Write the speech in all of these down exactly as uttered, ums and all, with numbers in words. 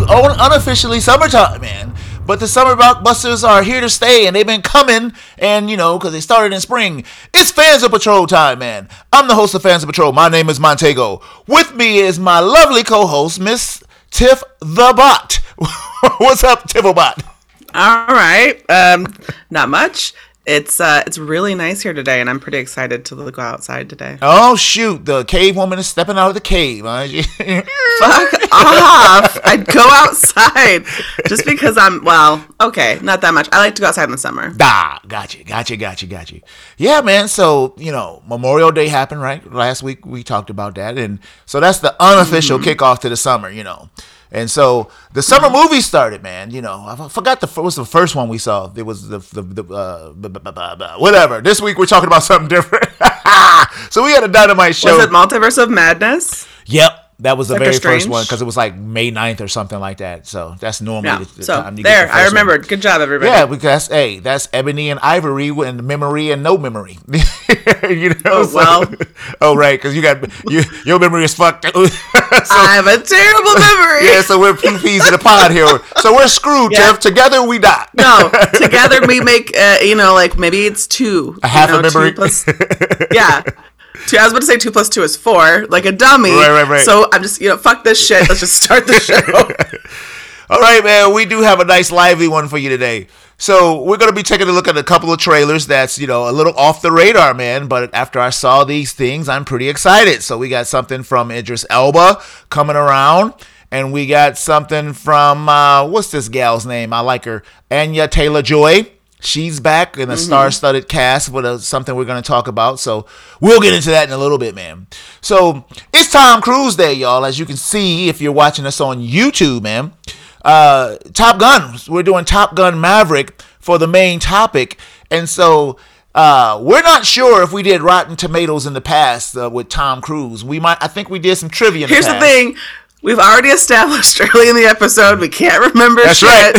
unofficially summertime, man. But the summer blockbusters are here to stay, and they've been coming, and, you know, because they started in spring. It's Fans of Patrol time, man. I'm the host of Fans of Patrol. My name is Montego. With me is my lovely co-host, Miss Tiff the Bot. What's up, Tifflebot? All right. Um, not much. It's uh, it's really nice here today, and I'm pretty excited to go outside today. Oh, shoot. The cave woman is stepping out of the cave. Huh? Fuck off. I'd go outside just because I'm, well, okay, not that much. I like to go outside in the summer. Ah, gotcha, gotcha, gotcha, gotcha. Yeah, man. So, you know, Memorial Day happened, right? Last week we talked about that. And so that's the unofficial mm-hmm. kickoff to the summer, you know. And so the summer movie started, man. You know, I forgot the what was the first one we saw. It was the the, the uh, blah, blah, blah, blah. Whatever. This week we're talking about something different. So we had a Dynamite show. Was it Multiverse of Madness? Yep. That was the Doctor very Strange? first one because it was like May ninth or something like that. So that's normally yeah. the, the so time you there, get the I first remembered. One. Good job, everybody. Yeah, because hey, that's Ebony and Ivory and memory and no memory. You know. Oh, so, well. Oh right, because you got you, your memory is fucked. So, I have a terrible memory. Yeah, so we're P Ps in the pod here. So we're screwed, yeah. Tiff. Together we die. No, together we make uh, you know like maybe it's two. A half you know, a memory. Two plus, yeah. Two, I was about to say two plus two is four, like a dummy. Right, right, right. So I'm just, you know, fuck this shit. Let's just start the show. All right, man. We do have a nice lively one for you today. So we're going to be taking a look at a couple of trailers that's, you know, a little off the radar, man. But after I saw these things, I'm pretty excited. So we got something from Idris Elba coming around. And we got something from, uh, what's this gal's name? I like her. Anya Taylor-Joy. She's back in a mm-hmm. star-studded cast with a, something we're going to talk about. So we'll get into that in a little bit, man. So it's Tom Cruise Day, y'all. As you can see, if you're watching us on YouTube, man. Uh, Top Gun. We're doing Top Gun Maverick for the main topic. And so uh, we're not sure if we did Rotten Tomatoes in the past uh, with Tom Cruise. We might. I think we did some trivia in Here's the past. the thing. We've already established early in the episode we can't remember That's shit. Right.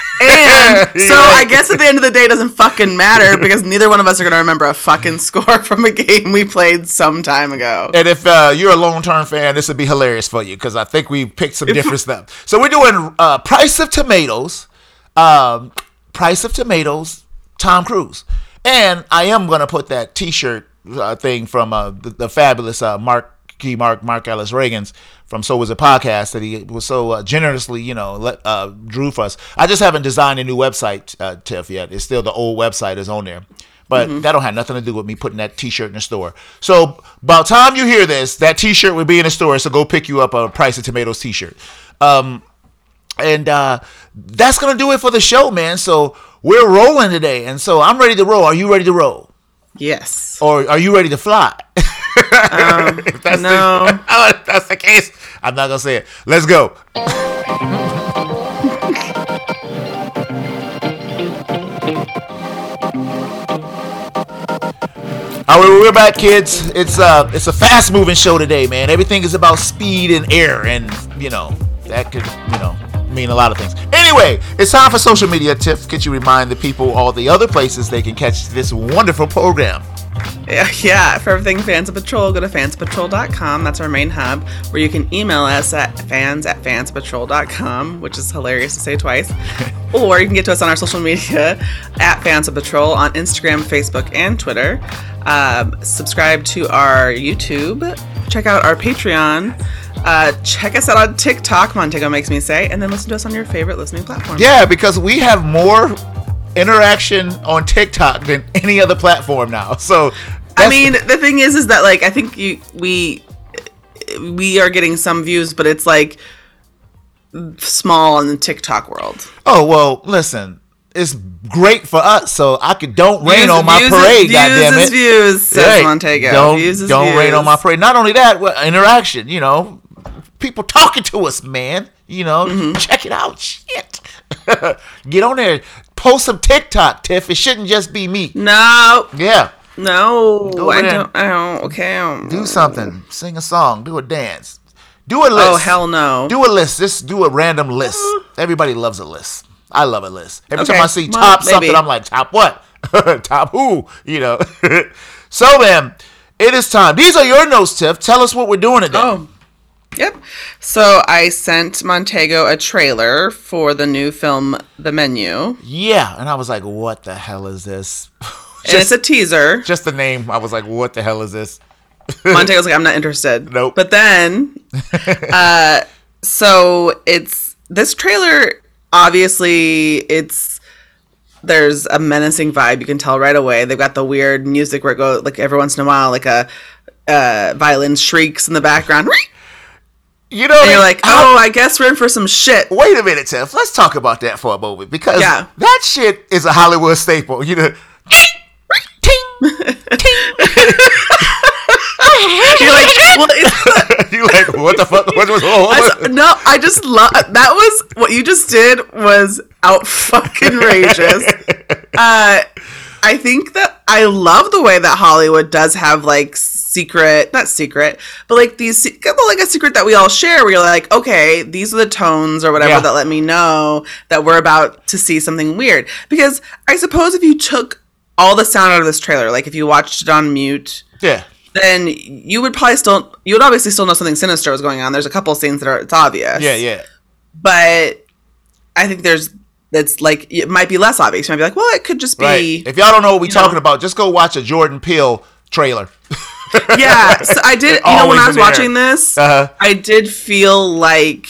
And so I guess at the end of the day it doesn't fucking matter because neither one of us are going to remember a fucking score from a game we played some time ago. And if uh, you're a long-term fan, this would be hilarious for you because I think we picked some different stuff. So we're doing uh, Price of Tomatoes, um, Price of Tomatoes, Tom Cruise. And I am going to put that T-shirt uh, thing from uh, the, the fabulous uh, Mark Key Mark Mark Ellis Reagan's from So Was It Podcast that he was so uh, generously, you know, let, uh, drew for us. I just haven't designed a new website, uh, Tiff, yet. It's still the old website is on there. But mm-hmm. that don't have nothing to do with me putting that T-shirt in the store. So by the time you hear this, that T-shirt will be in the store. So go pick you up a Price of Tomatoes T-shirt. Um, and uh, that's going to do it for the show, man. So we're rolling today. And so I'm ready to roll. Are you ready to roll? Yes. Or are you ready to fly? Um, if that's no. The, if that's the case, I'm not going to say it. Let's go. All right, we're back, kids. It's uh, it's a fast-moving show today, man. Everything is about speed and air, and you know that could, you know, mean a lot of things. Anyway, it's time for social media tips. Could you remind the people all the other places they can catch this wonderful program? Yeah, yeah, for everything Fans of Patrol, go to fans patrol dot com. That's our main hub, where you can email us at fans at fans patrol dot com, which is hilarious to say twice. Or you can get to us on our social media at Fans of Patrol on Instagram, Facebook, and Twitter. Um, subscribe to our YouTube. Check out our Patreon. Uh, check us out on TikTok, Montego makes me say, and then listen to us on your favorite listening platform. Yeah, because we have more interaction on TikTok than any other platform now. So I mean, the thing is is that like I think you we we are getting some views, but it's like small in the TikTok world. Oh, well, listen, it's great for us, so I could don't rain views, on my views parade, is, goddamn views it. Is views, says hey, Montego. Don't, views is don't views. rain on my parade. Not only that, well, interaction, you know, people talking to us, man. You know, mm-hmm. Check it out. Shit. Get on there. Post some TikTok, Tiff. It shouldn't just be me. No. Yeah. No. I don't, I don't. Okay. Um, do something. Sing a song. Do a dance. Do a list. Oh, hell no. Do a list. Just do a random list. Everybody loves a list. I love a list. Every okay. time I see well, top maybe. something, I'm like, top what? Top who? You know. So, man, it is time. These are your notes, Tiff. Tell us what we're doing today. Oh. Yep. So I sent Montego a trailer for the new film, The Menu. Yeah, and I was like, what the hell is this? And it's a teaser. Just the name, I was like, what the hell is this? Montego's like, I'm not interested. Nope. But then, uh, so it's, this trailer, obviously, it's, there's a menacing vibe. You can tell right away. They've got the weird music where it goes, like, every once in a while, like a uh, violin shrieks in the background. You know, and you're like, oh, I guess we're in for some shit. Wait a minute, Tiff. Let's talk about that for a moment, because yeah. that shit is a Hollywood staple. You know, ting, ting. You're like, well, it's you like, what the fuck? What was I, no, I just love that. Was what you just did was out fucking rageous. Uh, I think that I love the way that Hollywood does have like secret, not secret, but like these, like a secret that we all share where you're like, okay, these are the tones or whatever yeah. that let me know that we're about to see something weird. Because I suppose if you took all the sound out of this trailer, like if you watched it on mute, yeah, then you would probably still, you would obviously still know something sinister was going on. There's a couple scenes that are, it's obvious. Yeah, yeah. But I think there's, it's like, it might be less obvious. You might be like, well, it could just be. Right. If y'all don't know what we're talking know. about, just go watch a Jordan Peele trailer. Yeah. So I did, you know, when I was watching this, uh-huh. I did feel like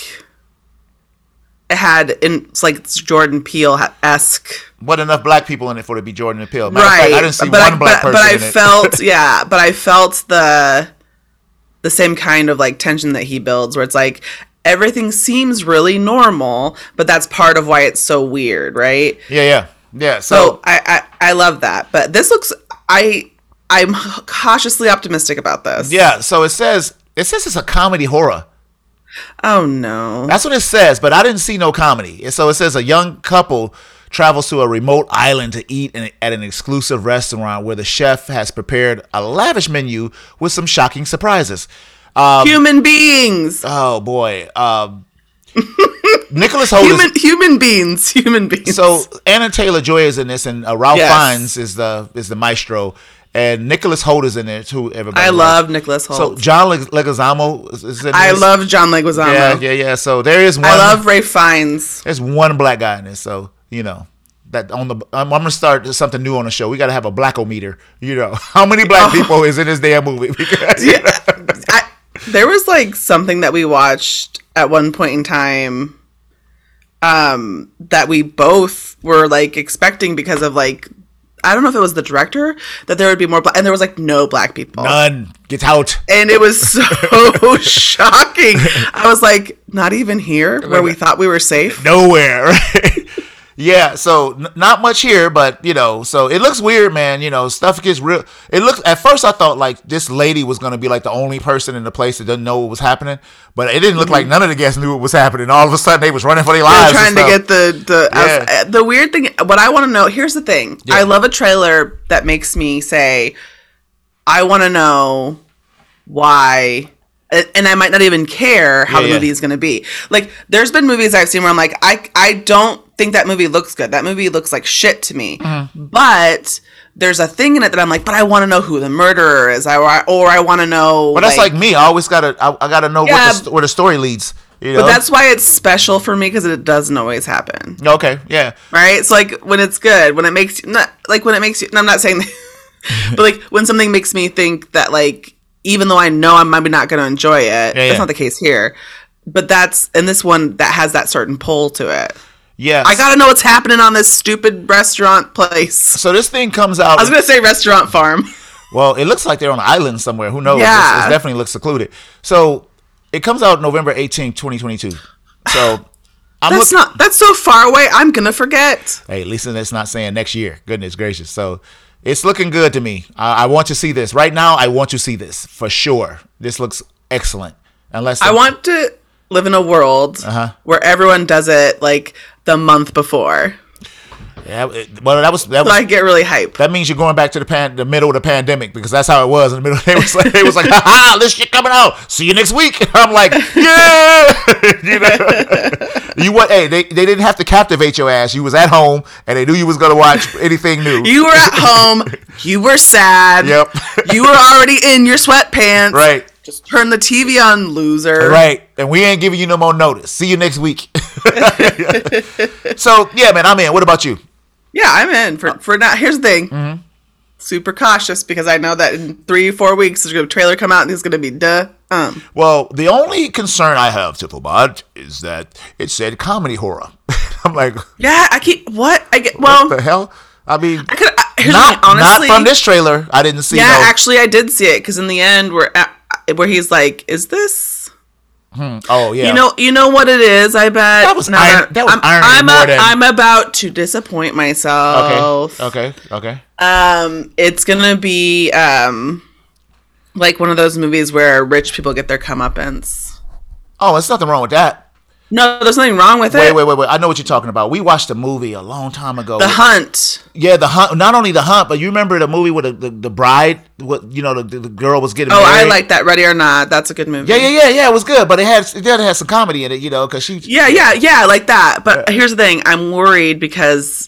it had, in, it's like it's Jordan Peele-esque. What enough black people in it for it to be Jordan Peele? Matter right. Fact, I didn't see but one I, black but, person but I in it. felt, yeah, but I felt the, the same kind of like tension that he builds where it's like, everything seems really normal, but that's part of why it's so weird, right? Yeah, yeah, yeah. So, so I, I, I love that, but this looks, I, I'm cautiously optimistic about this. Yeah. So it says, it says it's a comedy horror. Oh no, that's what it says. But I didn't see no comedy. So it says a young couple travels to a remote island to eat in, at an exclusive restaurant where the chef has prepared a lavish menu with some shocking surprises. Um, human beings. Oh boy. Um, Nicholas Hoult. Human, human beings. Human beings. So Anna Taylor-Joy is in this, and uh, Ralph yes. Fiennes is the is the maestro, and Nicholas Hoult is in there too. Everybody. I loves. love Nicholas Hoult. So John Leg- Leguizamo is in this. I love John Leguizamo. Yeah, yeah, yeah. So there is one. I love Ralph Fiennes. There's one black guy in this, so you know. That on the, I'm, I'm gonna start something new on the show. We got to have a blackometer. You know, how many black oh. people is in this damn movie? Because, yeah, I, there was like something that we watched at one point in time, um, that we both were like expecting because of like, I don't know if it was the director that there would be more black, and there was like no black people. None. Get out. And it was so shocking. I was like, not even here where we thought we were safe. Nowhere. Yeah, so n- not much here, but you know, so it looks weird, man. You know, stuff gets real. It looks, at first I thought like this lady was gonna be like the only person in the place that doesn't know what was happening, but it didn't look mm-hmm. like none of the guests knew what was happening. All of a sudden, they was running for their lives. They're trying to get the the yeah. was, the weird thing. What I want to know. Here's the thing. Yeah. I love a trailer that makes me say, I want to know why. And I might not even care how yeah, the movie yeah. is going to be. Like, there's been movies I've seen where I'm like, I I don't think that movie looks good. That movie looks like shit to me. Mm-hmm. But there's a thing in it that I'm like, but I want to know who the murderer is. I, or I, or I want to know. But that's like, like me. I always got to, I, I got to know yeah, what the, where the story leads. You know? But that's why it's special for me, because it doesn't always happen. Okay, yeah. Right? It's like when it's good, when it makes you, not, like when it makes you, I'm not saying that, but like when something makes me think that like, even though I know I'm maybe not going to enjoy it, yeah, that's yeah. not the case here. But that's, and this one that has that certain pull to it. Yes. I got to know what's happening on this stupid restaurant place. So this thing comes out. I was going to say restaurant farm. Well, it looks like they're on an island somewhere. Who knows? Yeah. It definitely looks secluded. So it comes out November eighteenth, twenty twenty-two. So I'm that's look- not, that's so far away. I'm going to forget. Hey, at least that's not saying next year. Goodness gracious. So it's looking good to me. I, I want to see this. Right now, I want to see this for sure. This looks excellent. Unless I want to live in a world uh-huh. where everyone does it like the month before. Yeah, it, well, that was that so was. I get really hyped. That means you're going back to the pan, the middle of the pandemic, because that's how it was in the middle. They was like, they was like, ha ha, this shit coming out. See you next week. I'm like, yeah. You know, you what? Hey, they, they didn't have to captivate your ass. You was at home, and they knew you was gonna watch anything new. You were at home. You were sad. Yep. You were already in your sweatpants. Right. Just turn the T V on, loser. Right. And we ain't giving you no more notice. See you next week. So, yeah, man, I'm in. What about you? Yeah, I'm in. For, for now, here's the thing. Mm-hmm. Super cautious because I know that in three, four weeks, there's going to be a trailer come out and it's going to be duh. Um. Well, the only concern I have, Tiffelbot, is that it said comedy horror. I'm like, yeah, I keep, what? I get, well. What the hell? I mean, I could, I, here's not, the thing, honestly, not from this trailer. I didn't see Yeah, no, actually, I did see it because in the end, where, where he's like, is this. Hmm. Oh yeah, you know, you know what it is. I bet that was no, iron, that was I'm, irony I'm, more a, than... I'm about to disappoint myself. Okay, okay, okay. Um, it's gonna be um, like one of those movies where rich people get their comeuppance. Oh, there's nothing wrong with that. No, there's nothing wrong with wait, it. Wait, wait, wait. I know what you're talking about. We watched a movie a long time ago. The Hunt. Yeah, The Hunt. Not only The Hunt, but you remember the movie with the, the, the bride? What you know, the, the girl was getting oh, married? I like that. Ready or Not. That's a good movie. Yeah, yeah, yeah, yeah. It was good, but it had it did have some comedy in it, you know, because she. Yeah, yeah, yeah. I like that. But Yeah. here's the thing. I'm worried because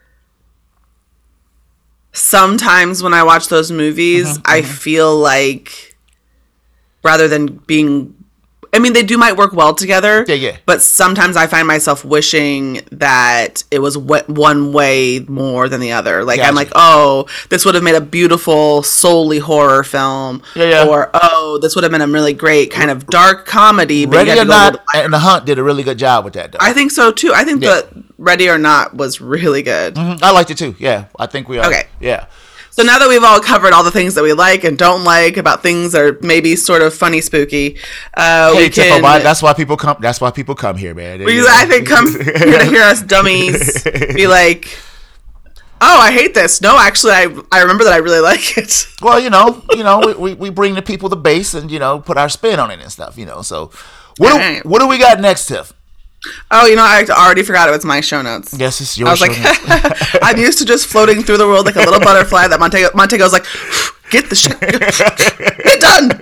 sometimes when I watch those movies, Mhm, I mhm. feel like rather than being, I mean, they do might work well together. Yeah, yeah. But sometimes I find myself wishing that it was wh- one way more than the other. Like, I'm Gotcha. like, oh, this would have made a beautiful, solely horror film. Yeah, yeah. Or, oh, this would have been a really great kind of dark comedy. But you Ready had or to go a Not, little- and The Hunt did a really good job with that, though. I think so, too. I think Yeah. that Ready or Not was really good. Mhm, I liked it, too. Yeah, I think we are. Okay. Yeah. So now that we've all covered all the things that we like and don't like about things that are maybe sort of funny, spooky, uh, Hey, we can. Tiffelbot, that's why people come. That's why people come here, man. we, I think come here to hear us dummies be like, "Oh, I hate this." No, actually, I I remember that I really like it. Well, you know, you know, we, we, we bring the people the base and you know put our spin on it and stuff. You know, so what do, Alright. what do we got next, Tiff? Oh, you know, I already forgot it was my show notes. Yes, it's your I was show like, notes. I'm used to just floating through the world like a little butterfly. That Montego Montego's like, get the shit, get done.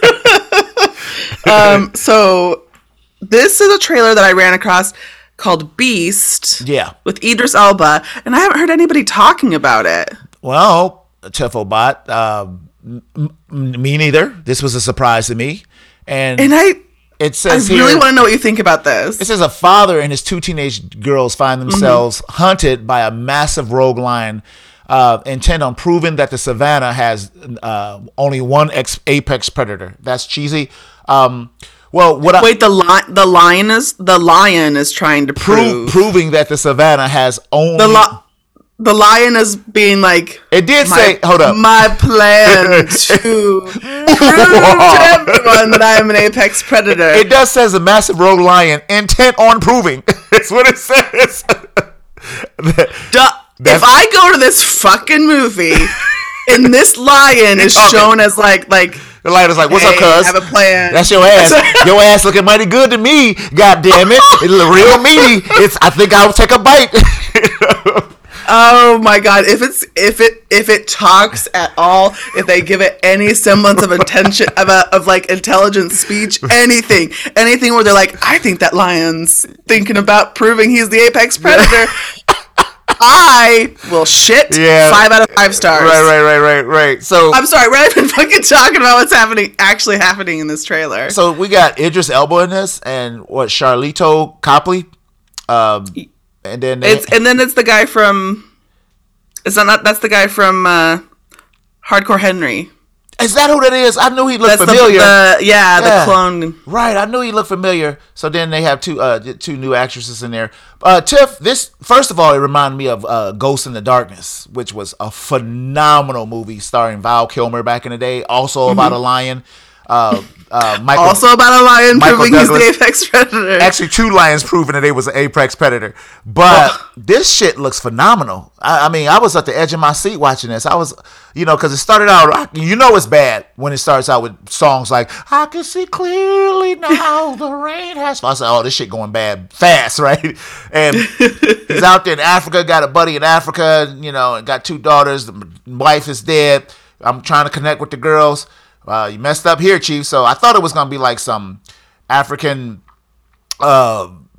um, so this is a trailer that I ran across called Beast. Yeah. With Idris Elba, and I haven't heard anybody talking about it. Well, Tiffelbot, uh, m- m- me neither. This was a surprise to me, and, And I, it I says really here. want to know what you think about this. It says a father and his two teenage girls find themselves Mm-hmm. hunted by a massive rogue lion, uh, intent on proving that the savannah has uh, only one ex- apex predator. That's cheesy. Um, well, what I, Wait, the li- the lion is the lion is trying to pro- prove proving that the savannah has only the li- the lion is being like. It did my, say, hold up. My plan to prove to everyone that I am an apex predator. It does says a massive rogue lion intent on proving. That's what it says. Duh. If I go to this fucking movie and this lion is Okay. shown as like like The lion is like, "What's hey, up, cuz? have a plan." That's your ass. Your ass looking mighty good to me. God damn it! It's real meaty. It's. I think I'll take a bite." Oh my god! If it's if it if it talks at all, if they give it any semblance of intention of a, of like intelligent speech, anything, anything where they're like, I think that lion's thinking about proving he's the apex predator. I will shit Yeah. five out of five stars. Right, right, right, right, right. So, I'm sorry, we're not even fucking talking about what's happening, actually happening in this trailer. so we got Idris Elba in this, and what Charlito Copley, um, and then they, It's and then it's the guy from. Is that not? That's the guy from uh, Hardcore Henry. is that who that is? I knew he looked That's familiar. the, the yeah, the Yeah. clone. Right, I knew he looked familiar. So then they have two uh two new actresses in there. Uh Tiff, this first of all, it reminded me of uh Ghost in the Darkness, which was a phenomenal movie starring Val Kilmer back in the day, also about a lion. Uh uh Michael Also about a lion Michael proving Douglas. he's the apex predator. Actually, two lions proving that they was an apex predator. But this shit looks phenomenal. I, I mean, I was at the edge of my seat watching this. I was, you know, because it started out, you know, it's bad when it starts out with songs like, I can see clearly now the rain has. I said, oh, this shit going bad fast, right? And he's out there in Africa, got a buddy in Africa, you know, and got two daughters. The wife is dead. I'm trying to connect with the girls. Uh, you messed up here, Chief. So I thought it was going to be like some African uh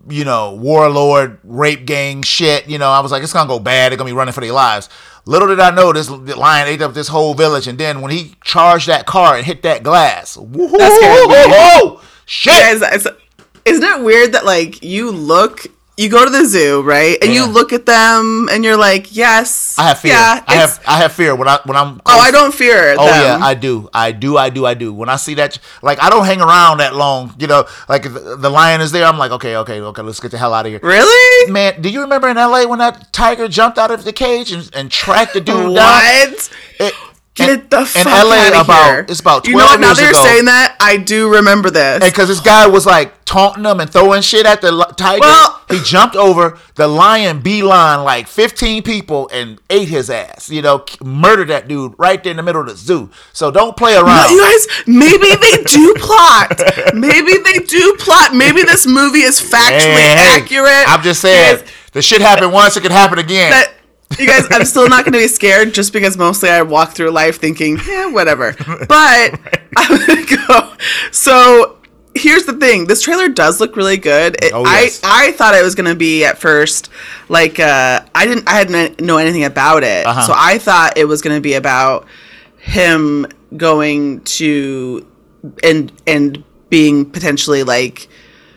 you know, warlord, rape gang shit. You know, I was like, it's gonna go bad. They're gonna be running for their lives. Little did I know this lion ate up this whole village, and then when he charged that car and hit that glass, whoa, That scared me. whoa, shit! Guys, it's- isn't it weird that like you look, you go to the zoo, right, and Yeah. you look at them, and you're like, yes, I have fear. Yeah, I it's- have I have fear when I when I'm. Oh, I don't fear Oh them. yeah, I do, I do, I do, I do. When I see that, like I don't hang around that long. You know, like the, the lion is there. I'm like, okay, okay, okay, let's get the hell out of here. Really? Man, do you remember in L A when that tiger jumped out of the cage and, and tracked the dude down? What? It, Get and, the fuck in L A out of about here. it's about twelve You know what? Now years that you're ago. saying that, I do remember this. And because this guy was like taunting him and throwing shit at the li- tiger, Well- he jumped over the lion, beeline like fifteen people and ate his ass. You know, k- murdered that dude right there in the middle of the zoo. So don't play No, around. you guys, maybe they do plot. Maybe they do plot. Maybe this movie is factually Hey, hey, accurate. I'm just saying, Guys, the shit happened once, it could happen again. that you guys, I'm still not going to be scared just because mostly I walk through life thinking, yeah, whatever. But I'm going to go. So here's the thing: this trailer does look really good. It, Oh, yes. I I thought it was going to be at first like uh, I didn't I didn't know anything about it, Uh-huh. so I thought it was going to be about him going to and and being potentially like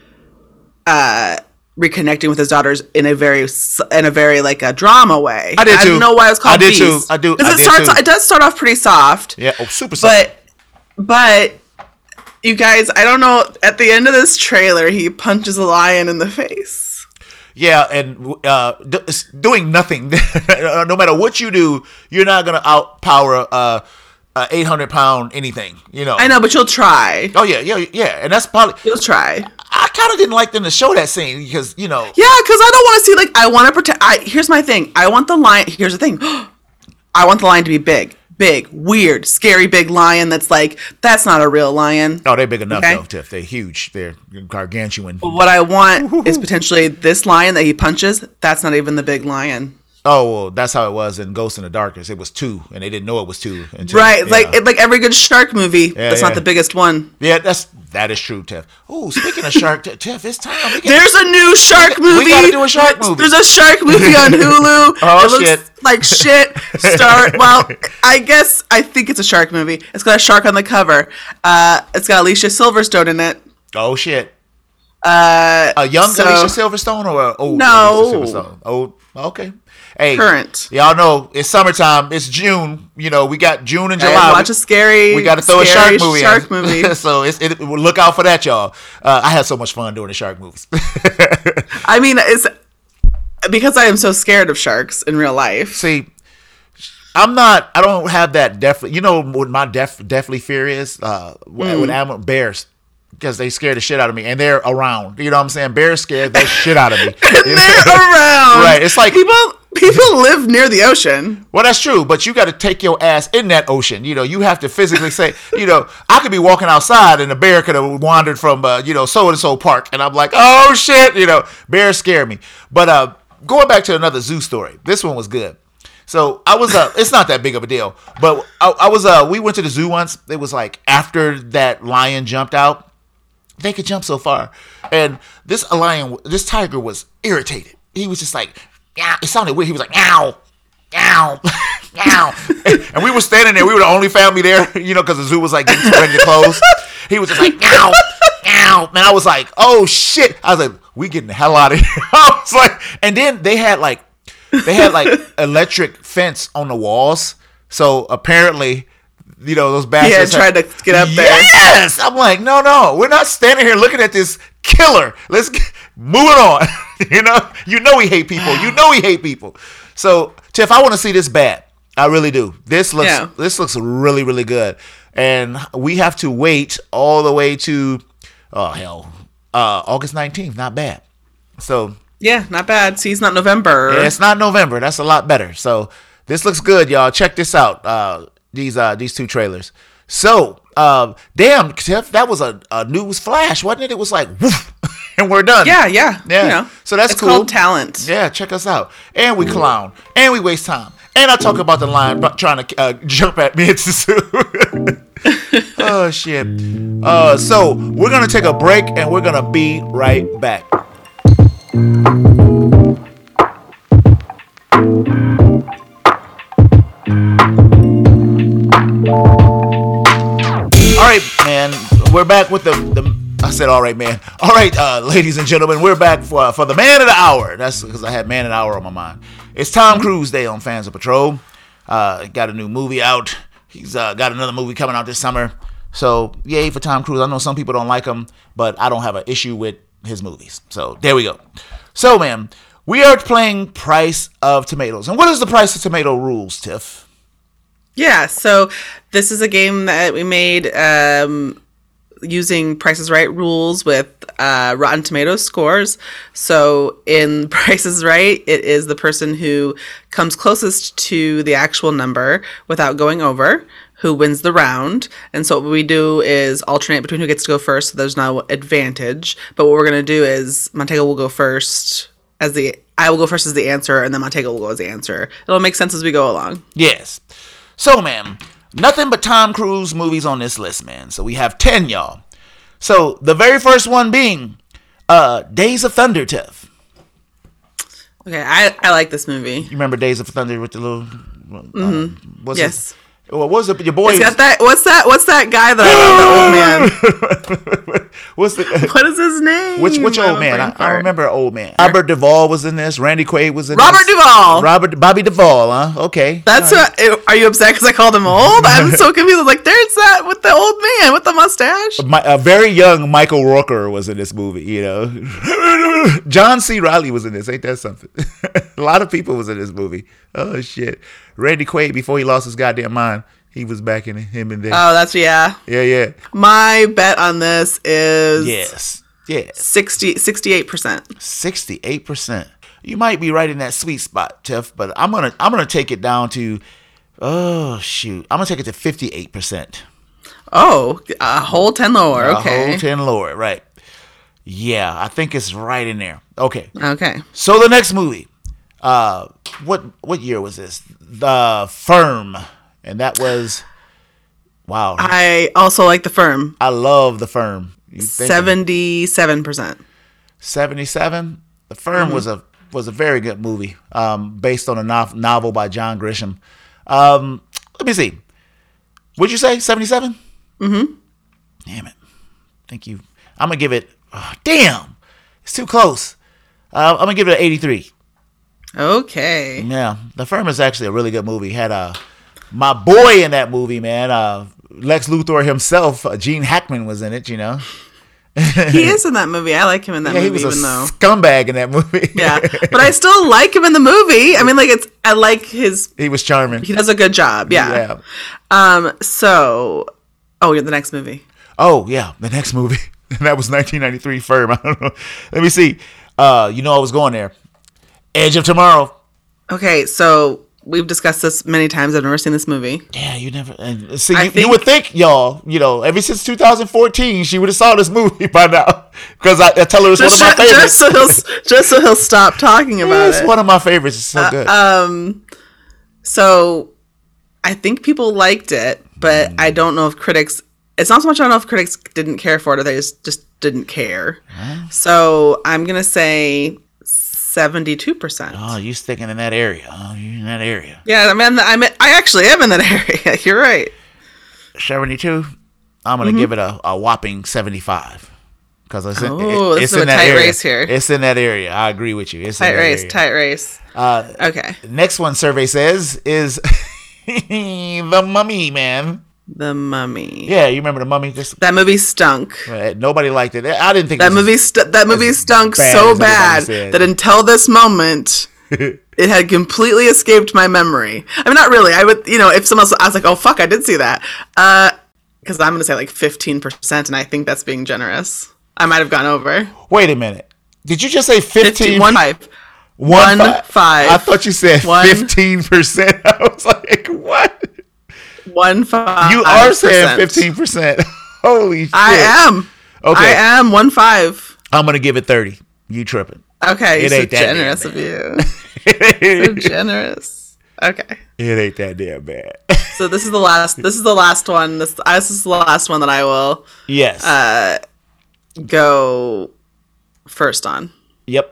uh reconnecting with his daughters in a very in a very like a drama way. I did I too. didn't know why it was called I did Beast. too. I do- Because I it did starts too. it does start off pretty soft. Yeah, oh, super soft. But but you guys, I don't know, at the end of this trailer he punches a lion in the face. Yeah, and uh, d- it's doing nothing. No matter what you do, you're not gonna outpower uh, a eight hundred pound anything. You know. I know, but you'll try. Oh yeah, yeah, yeah, and that's probably. You'll try. I kind of didn't like them to show that scene because you know. Yeah, because I don't want to see like I want to protect. I here's my thing. I want the lion. Here's the thing. I want the lion to be big, big, weird, scary, big lion. That's like that's not a real lion. Oh, they're big enough Okay. though, Tiff. They're huge. They're gargantuan. What I want is potentially this lion that he punches. That's not even the big lion. Oh, well, that's how it was in Ghost in the Darkness. It was two, and they didn't know it was two. Until, Right, yeah. like it, like every good shark movie. Yeah, that's yeah. not the biggest one. Yeah, that's that is true, Tiff. Oh, speaking of shark, Tiff, Tiff, it's time. We get, There's a new shark movie. gotta do a shark movie. There's a shark movie on Hulu. Oh, it looks shit. like shit. Star. Well, I guess I think it's a shark movie. It's got a shark on the cover. Uh, it's got Alicia Silverstone in it. oh shit, Uh, a young so- Alicia Silverstone or a old No. Alicia Silverstone? Oh, okay. Hey, Current. y'all know it's summertime. It's June. You know we got June and Hey, July. watch a scary. We got to throw a scary shark movie. Shark in. movie. So it's it, look out for that, y'all. Uh, I had so much fun doing the shark movies. I mean, it's because I am so scared of sharks in real life. See, I'm not. I don't have that definitely. You know what my def definitely fear is? Uh, Mm. with animal bears. Because they scare the shit out of me, and they're around. You know what I'm saying? Bears scare the shit out of me. They're around. Right. It's like people. People live near the ocean. Well, that's true, but you got to take your ass in that ocean. You know, you have to physically say, you know, I could be walking outside and a bear could have wandered from, uh, you know, so and so park, and I'm like, oh shit, you know, bears scare me. But uh, going back to another zoo story, this one was good. So I was, uh, it's not that big of a deal, but I, I was, uh, we went to the zoo once. It was like after that lion jumped out. They could jump so far, and this lion, this tiger was irritated. He was just like, yeah, it sounded weird. He was like, meow, meow, meow. And, and we were standing there. We were the only family there, you know, because the zoo was like getting ready to close. He was just like, meow, meow. Man, I was like, oh shit. I was like, we getting the hell out of here. I was like, and then they had like, they had like electric fence on the walls. So apparently, you know, those bastards. Yeah, tried to get up there. Yes! I'm like, no, no. We're not standing here looking at this killer. Let's get, move it on. you know? You know we hate people. You know we hate people. So, Tiff, I want to see this bad. I really do. This looks Yeah. this looks really, really good. And we have to wait all the way to, oh, hell, uh, August nineteenth. Not bad. So, Yeah, not bad. See, it's not November. yeah, it's not November. That's a lot better. So, this looks good, y'all. Check this out. Uh, these uh these two trailers. So, uh, damn, Tiff, that was a, a news flash, wasn't it? It was like, woof, and we're done. Yeah, yeah. Yeah. You know, So that's it's cool. called talent. Yeah, check us out. And we clown. And we waste time. And I talk about the lion bu- trying to uh, jump at me at the zoo. Oh, shit. Uh, so, we're going to take a break, and we're going to be right back. All right, man. We're back with the, the I said, all right, man. All right, uh, ladies and gentlemen, we're back for uh, for the man of the hour. That's because I had man of the hour on my mind. It's Tom Cruise Day on Fans of Patrol. Uh, got a new movie out. He's uh, got another movie coming out this summer. So, yay for Tom Cruise. I know some people don't like him, but I don't have an issue with his movies. So, there we go. So, man, we are playing Price of Tomatoes. And what is the Price of Tomato rules, Tiff? Yeah, so this is a game that we made um, using Price is Right rules with uh, Rotten Tomatoes scores. So in Price is Right, it is the person who comes closest to the actual number without going over who wins the round. And so what we do is alternate between who gets to go first, so there's no advantage. But what we're going to do is Montego will go first as the... I will go first as the answer, and then Montego will go as the answer. It'll make sense as we go along. Yes. So, man, nothing but Tom Cruise movies on this list, man. So we have ten, y'all. So the very first one being uh, Days of Thunder, Tiff. Okay, I, I like this movie. You remember Days of Thunder with the little... Uh, mm-hmm. what's yes. It? What was it? Your boy... It's got that, what's that What's that guy, the, the old man? What's the... What is his name? Which which old man? I, I remember old man. Robert Duvall was in this. Randy Quaid was in Robert this. Robert Duvall. Robert Bobby Duvall, huh? Okay. That's right. What... Are you upset because I called him old? I'm so confused. I was like, there's that with the old man with the mustache. My, a very young Michael Rooker was in this movie, you know. John C. Reilly was in this. Ain't that something? A lot of people was in this movie. Oh, shit. Randy Quaid, before he lost his goddamn mind, he was back in him and there. Oh, that's, yeah. Yeah, yeah. My bet on this is... Yes. Yes. sixty, sixty-eight percent. sixty-eight percent. You might be right in that sweet spot, Tiff, but I'm going to I'm gonna take it down to, oh, shoot. I'm going to take it to fifty-eight percent. Oh, a whole ten lower. Okay. A whole ten lower, right. Yeah, I think it's right in there. Okay. Okay. So the next movie, uh, what what year was this? The Firm, and that was, wow. I also like The Firm. I love The Firm. Seventy-seven percent. Seventy-seven. The Firm mm-hmm. was a was a very good movie, um, based on a no- novel by John Grisham. Um, let me see. What'd you say? Seventy-seven. Mm-hmm. Damn it. Thank you. I'm gonna give it. Oh, damn, it's too close. Uh, I'm gonna give it an eighty-three. Okay. Yeah, The Firm is actually a really good movie. Had uh, my boy in that movie, man. Uh, Lex Luthor himself, uh, Gene Hackman was in it. You know. He is in that movie. I like him in that yeah, movie. He was even a though scumbag in that movie. Yeah, but I still like him in the movie. I mean, like it's. I like his. He was charming. He does a good job. Yeah. Yeah. Um. So, oh, yeah, the next movie. Oh yeah, the next movie. And that was nineteen ninety-three Firm. I don't know. Let me see. Uh, you know I was going there. Edge of Tomorrow. Okay, so we've discussed this many times. I've never seen this movie. Yeah, you never. And see, you, think, you would think, y'all, you know, ever since two thousand fourteen, she would have saw this movie by now. Because I, I tell her it's just one of my sh- favorites. Just so he'll, just so he'll stop talking about yeah, it's it. It's one of my favorites. It's so uh, good. Um, so I think people liked it, but mm. I don't know if critics. It's not so much I don't know if critics didn't care for it or they just, just didn't care. Huh? So I'm gonna say seventy-two percent. Oh, you sticking in that area? Oh, you're in that area. Yeah, I'm. In the, I'm. In, I actually am in that area. You're right. seventy-two. I'm gonna mm-hmm. give it a, a whopping seventy-five. Because it's in, oh, it, this it's is in a that tight area. race here. It's in that area. I agree with you. It's tight in that race. area. Tight race. Uh, okay. Next one survey says is The Mummy, man. The Mummy. Yeah, you remember The Mummy? Just that movie stunk. Right, nobody liked it. I didn't think that it movie. St- that movie stunk bad so bad that until this moment, it had completely escaped my memory. I mean, not really. I would, you know, if someone else, I was like, oh fuck, I did see that. Uh, because I'm gonna say like fifteen percent, and I think that's being generous. I might have gone over. Wait a minute. Did you just say fifteen? One five. One, one five. five. I thought you said fifteen percent. I was like, what? One five. You are saying fifteen percent. Holy shit. I am. Okay. I am one five. I'm gonna give it thirty. You tripping? Okay. It so ain't that generous damn of you. So generous. Okay. It ain't that damn bad. So this is the last. This is the last one. This, uh, this is the last one that I will. Yes. Uh, go first on. Yep.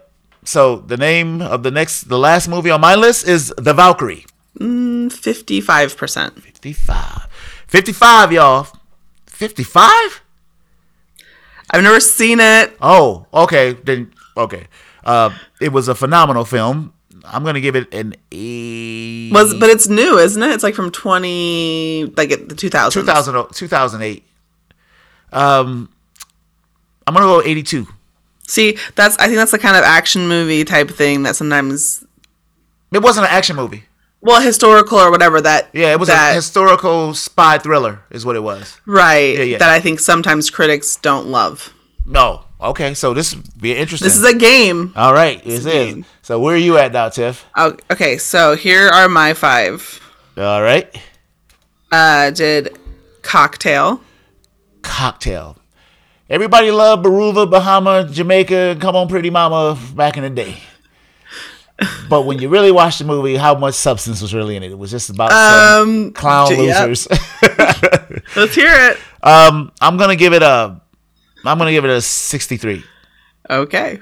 So the name of the next, the last movie on my list is The Valkyrie. Mm, fifty-five percent. fifty-five. fifty-five, y'all. fifty-five? I've never seen it. Oh, okay. Then okay. Uh, it was a phenomenal film. I'm gonna give it an eight. Was but it's new, isn't it? It's like from twenty, like the two thousands. two thousand, two thousand eight. Um, I'm gonna go eighty-two. See, that's I think that's the kind of action movie type thing that sometimes. It wasn't an action movie. Well, historical or whatever that. Yeah, it was that, a historical spy thriller, is what it was. Right. Yeah, yeah. That I think sometimes critics don't love. No. Okay, so this would be interesting. This is a game. All right, this is. So where are you at now, Tiff? Oh, okay, so here are my five. All right. Uh, did Cocktail. Cocktail. Everybody loved Baruva, Bahama, Jamaica, Come On Pretty Mama back in the day. But when you really watch the movie, how much substance was really in it? It was just about some Um, clown j- yep. losers. Let's hear it. um, I'm gonna give it a. I'm gonna give it a sixty-three. Okay.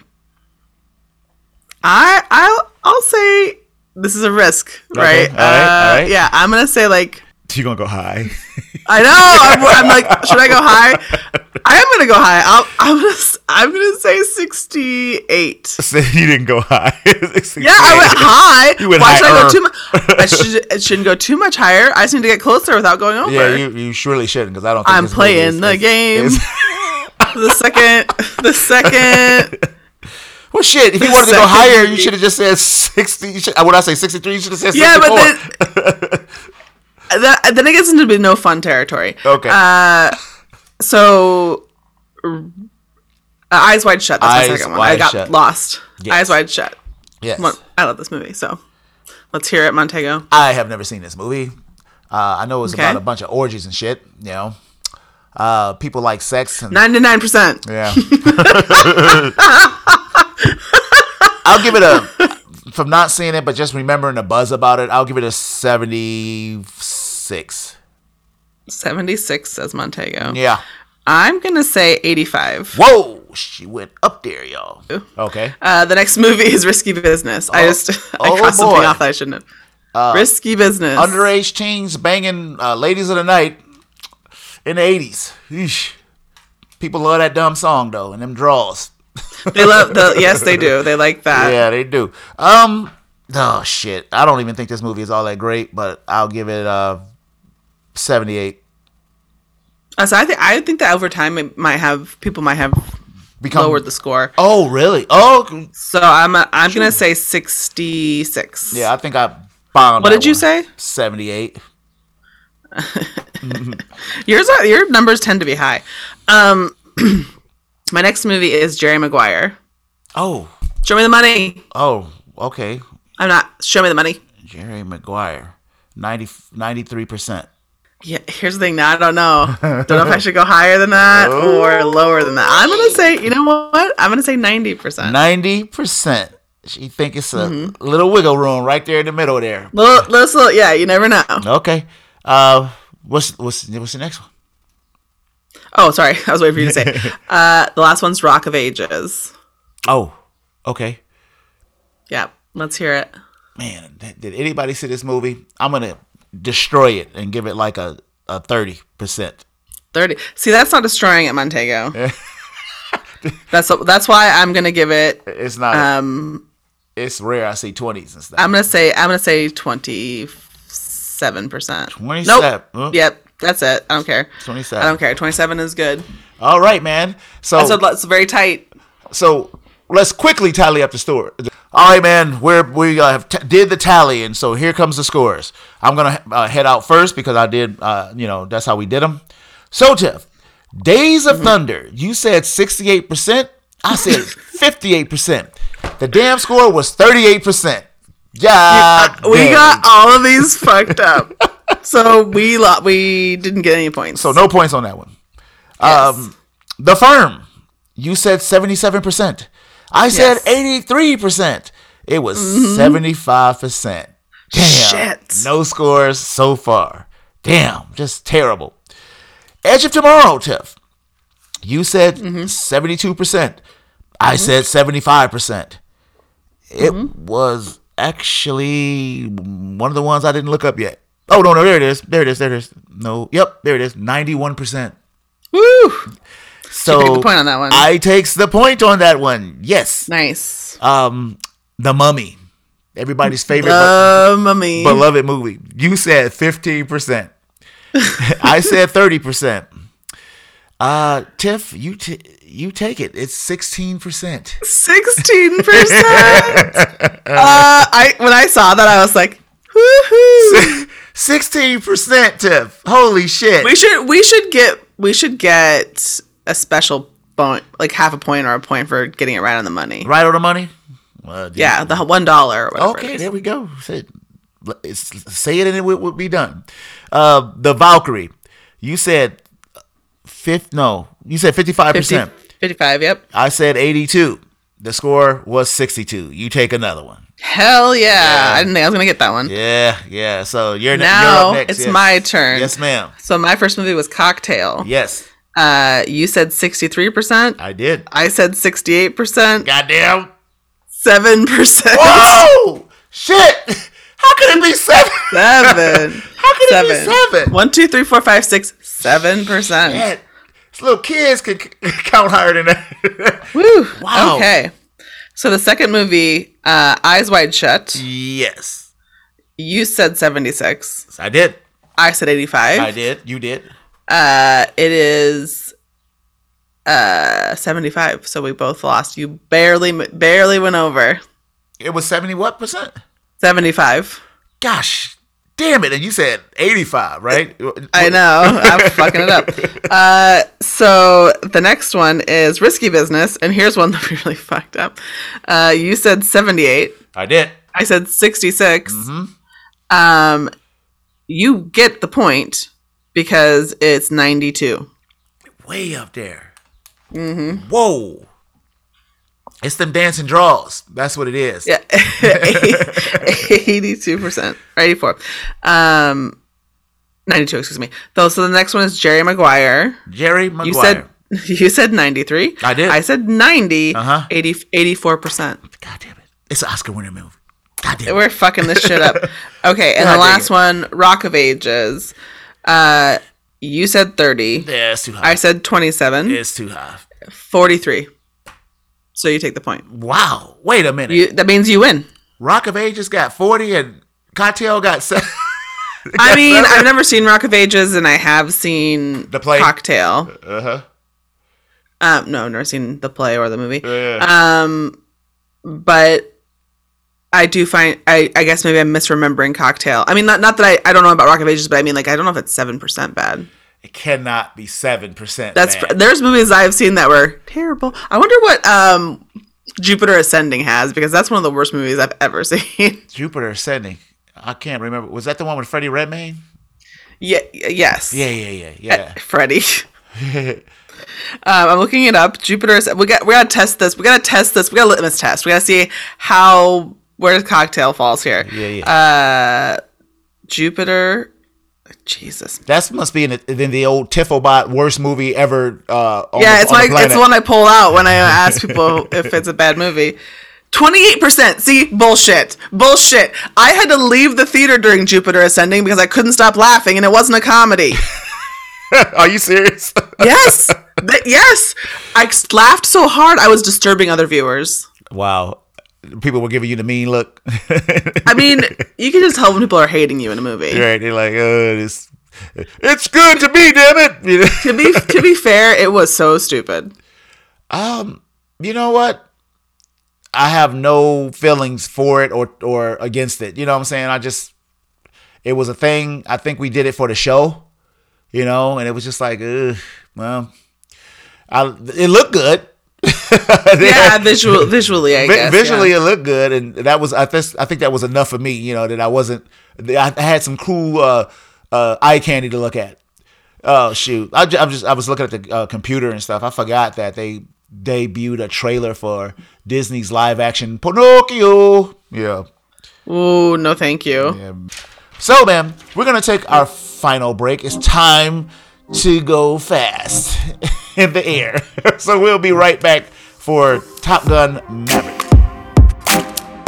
I I'll I'll say this is a risk, right? Okay, all right, uh, all right. Yeah, I'm gonna say like You're gonna go high. I know. I'm, I'm like, should I go high? I am gonna go high. I'll, I'm gonna s- I'm gonna say sixty-eight. So you didn't go high. Yeah, I went high. You went Why should I higher. go too much? I should it shouldn't go too much higher. I just need to get closer without going over. Yeah, you, you surely shouldn't, because I don't. think I'm this movie playing is- the is- game. is- the second, the second. Well, shit. If you The wanted to go second higher, you movie. should have just said sixty. You should, would I say sixty-three? You should have said Yeah, sixty-four. but then, that, then it gets into be no fun territory. Okay. Uh, so, uh, Eyes Wide Shut. That's Eyes my second one. Wide I got Shut. lost. Yes. Eyes Wide Shut. Yes. One- I love this movie. So, let's hear it, Montego. I have never seen this movie. Uh, I know it's Okay. about a bunch of orgies and shit. You know, uh, people like sex. And, ninety-nine percent. yeah. I'll give it a. From not seeing it, but just remembering the buzz about it, I'll give it a seventy-six. seventy-six says Montego. Yeah. I'm going to say eighty-five. Whoa, she went up there, y'all. Okay. Uh, the next movie is Risky Business. I Oh. just I Oh, crossed something boy. off that I shouldn't have. Risky Business. Underage teens banging uh, ladies of the night in the eighties. Eesh. People love that dumb song though, and them draws. They love the yes, they do. They like that. Yeah, they do. Um, oh shit, I don't even think this movie is all that great, but I'll give it uh seventy-eight. Uh, so I think I think that over time it might have people might have Become lowered the score. Oh really? Oh So I'm uh, I'm gonna say sixty-six. yeah, I think I bombed. What that did you one. say? seventy-eight. Yours are your numbers tend to be high. Um, my next movie is Jerry Maguire. Oh Show me the money. oh okay. I'm not. Show me the money. Jerry Maguire, ninety ninety-three percent. Yeah, here's the thing. Now I don't know. Don't know if I should go higher than that or lower than that. I'm gonna say. You know what? I'm gonna say ninety percent. Ninety percent. She think it's a Mm-hmm. little wiggle room right there in the middle there. Little, little, little, yeah. You never know. Okay. Uh, what's what's what's the next one? Oh, sorry. I was waiting for you to say. Uh, the last one's Rock of Ages. Oh, okay. Yeah. Let's hear it. Man, did did anybody see this movie? I'm gonna destroy it and give it like a a thirty percent. thirty. See, that's not destroying it, Montego. that's that's why I'm gonna give it. It's not. Um, it's rare I see twenties and stuff. I'm gonna say I'm gonna say twenty-seven percent. twenty-seven. Nope. Huh? Yep. That's it. I don't care. twenty-seven. I don't care. twenty-seven is good. All right, man. So So it's very tight. So let's quickly tally up the score. All right, man. We're we uh, have t- did the tally, and so here comes the scores. I'm gonna uh, head out first because I did. Uh, you know, that's how we did them. So Jeff, Days of mm-hmm. Thunder. You said sixty-eight percent. I said fifty-eight percent. The damn score was thirty-eight percent. Yeah, we got all of these fucked up. So we lo- we didn't get any points. So no points on that one. Yes. Um, The Firm. You said seventy-seven percent. I said yes. eighty-three percent. It was mm-hmm. seventy-five percent. Damn. Shit. No scores so far. Damn. Just terrible. Edge of Tomorrow, Tiff. You said mm-hmm. seventy-two percent. I mm-hmm. said seventy-five percent. It mm-hmm. was actually one of the ones I didn't look up yet. Oh, no, no, there it is. There it is. There it is. No, yep, there it is. ninety-one percent. Woo! So you take the point on that one. I takes the point on that one. Yes. Nice. Um, The Mummy. Everybody's favorite The bu- Mummy. beloved movie. You said fifteen percent. I said thirty percent. Uh, Tiff, you t- you take it. It's sixteen percent. sixteen percent. uh, I when I saw that, I was like, woohoo! sixteen percent, Tiff. Holy shit. We should we should get we should get a special point, like half a point or a point for getting it right on the money. Right on the money? Well, yeah, the one dollar. Okay, there we go. Say it, say it and it would be done. Uh, the Valkyrie. You said fifth. No, you said fifty-five percent. fifty-five. Yep. I said eighty-two. The score was sixty-two. You take another one. Hell yeah. yeah. I didn't think I was going to get that one. Yeah, yeah. So you're, now, you're up next. It's yes. my turn. Yes, ma'am. So my first movie was Cocktail. Yes. Uh, you said sixty-three percent. I did. I said sixty-eight percent. Goddamn. seven percent. Whoa! Shit! How can it be seven? Seven. How can seven. it be seven? One, two, three, four, five, six, seven percent. Shit. These little kids can count higher than that. Woo. Wow. Okay. So the second movie, uh, Eyes Wide Shut. Yes. You said seventy-six. I did. I said eighty-five. I did. You did. Uh, it is uh seventy-five. So we both lost. You barely, barely went over. It was seventy what percent? seventy-five. Gosh. Damn it. And you said eighty-five, right? I know. I'm fucking it up. Uh, so the next one is Risky Business. And here's one that we really fucked up. Uh, you said seventy-eight. I did. I said sixty-six. Mm-hmm. Um, you get the point because it's ninety-two. Way up there. Mm-hmm. Whoa. It's them dancing draws. That's what it is. Yeah. eighty-two percent. Or eighty-four. Um, ninety-two, excuse me. Though, so the next one is Jerry Maguire. Jerry Maguire. You said, you said ninety-three. I did. I said ninety. Uh-huh. eighty, eighty-four percent. God damn it. It's an Oscar winning movie. God damn it. We're fucking this shit up. Okay, and God the last one, Rock of Ages. Uh, you said thirty. Yeah, it's too high. I said twenty-seven. It's too high. forty-three. So you take the point. Wow. Wait a minute. You, that means you win. Rock of Ages got forty and Cocktail got seven. I mean, seven? I've never seen Rock of Ages and I have seen the play. Cocktail. Uh-huh. Um, no, I've never seen the play or the movie. Yeah. Um, but I do find, I, I guess maybe I'm misremembering Cocktail. I mean, not not that I, I don't know about Rock of Ages, but I mean, like, I don't know if it's seven percent bad. It cannot be seven percent That's bad. There's movies I've seen that were terrible. I wonder what um, Jupiter Ascending has, because that's one of the worst movies I've ever seen. Jupiter Ascending. I can't remember. Was that the one with Freddie Redmayne? Yeah. Yes. Yeah, yeah, yeah, yeah. Uh, Freddie. um, I'm looking it up. Jupiter. We got. We gotta test this. We gotta test this. We got a litmus test. We gotta see how where the Cocktail falls here. Yeah, yeah. Uh, Jupiter. Jesus. That must be in the, in the old Tifobot worst movie ever. Uh, on yeah, the, it's on my the it's the one I pull out when I ask people if it's a bad movie. twenty-eight percent. See, bullshit, bullshit. I had to leave the theater during Jupiter Ascending because I couldn't stop laughing, and it wasn't a comedy. Are you serious? Yes, Th- yes. I laughed so hard I was disturbing other viewers. Wow. People were giving you the mean look. I mean, you can just tell when people are hating you in a movie. Right? They're like, "Oh, this, it's good to be, damn it." to be to be fair, it was so stupid. Um, you know what? I have no feelings for it or or against it. You know what I'm saying? I just, it was a thing. I think we did it for the show, you know, and it was just like, ugh, well, I, it looked good. yeah, visual, visually, I guess. Visually, yeah. It looked good, and that was I think I think that was enough for me. You know that I wasn't. I had some cool uh, uh, eye candy to look at. Oh shoot! I, I'm just I was looking at the uh, computer and stuff. I forgot that they debuted a trailer for Disney's live action Pinocchio. Yeah. Ooh, no, thank you. Yeah. So, man, we're gonna take our final break. It's time to go fast in the air. So we'll be right back for Top Gun Maverick.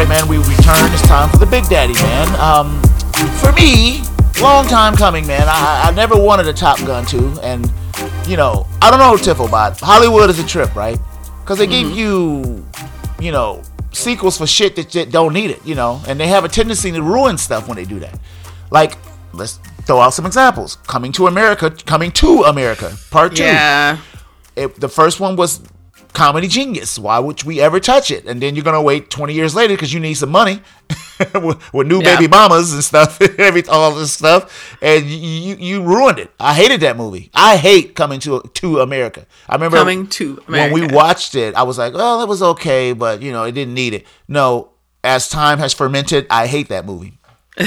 right, man, we return. It's time for the Big Daddy, man. Um, for me, long time coming, man. I, I never wanted a Top Gun two, and you know, I don't know, Tiflebot. Hollywood is a trip, right? Because they mm-hmm. give you, you know, sequels for shit that, that don't need it, you know, and they have a tendency to ruin stuff when they do that. Like, let's throw out some examples. Coming to America, Coming to America, Part Two. Yeah. It, the first one was comedy genius. Why would we ever touch it? And then you're gonna wait twenty years later because you need some money with, with new yeah. baby mamas and stuff, every all this stuff, and you, you you ruined it. I hated that movie. I hate Coming to to America. I remember Coming to America. When we watched it, I was like, well, it was okay, but you know, it didn't need it. No, as time has fermented, I hate that movie.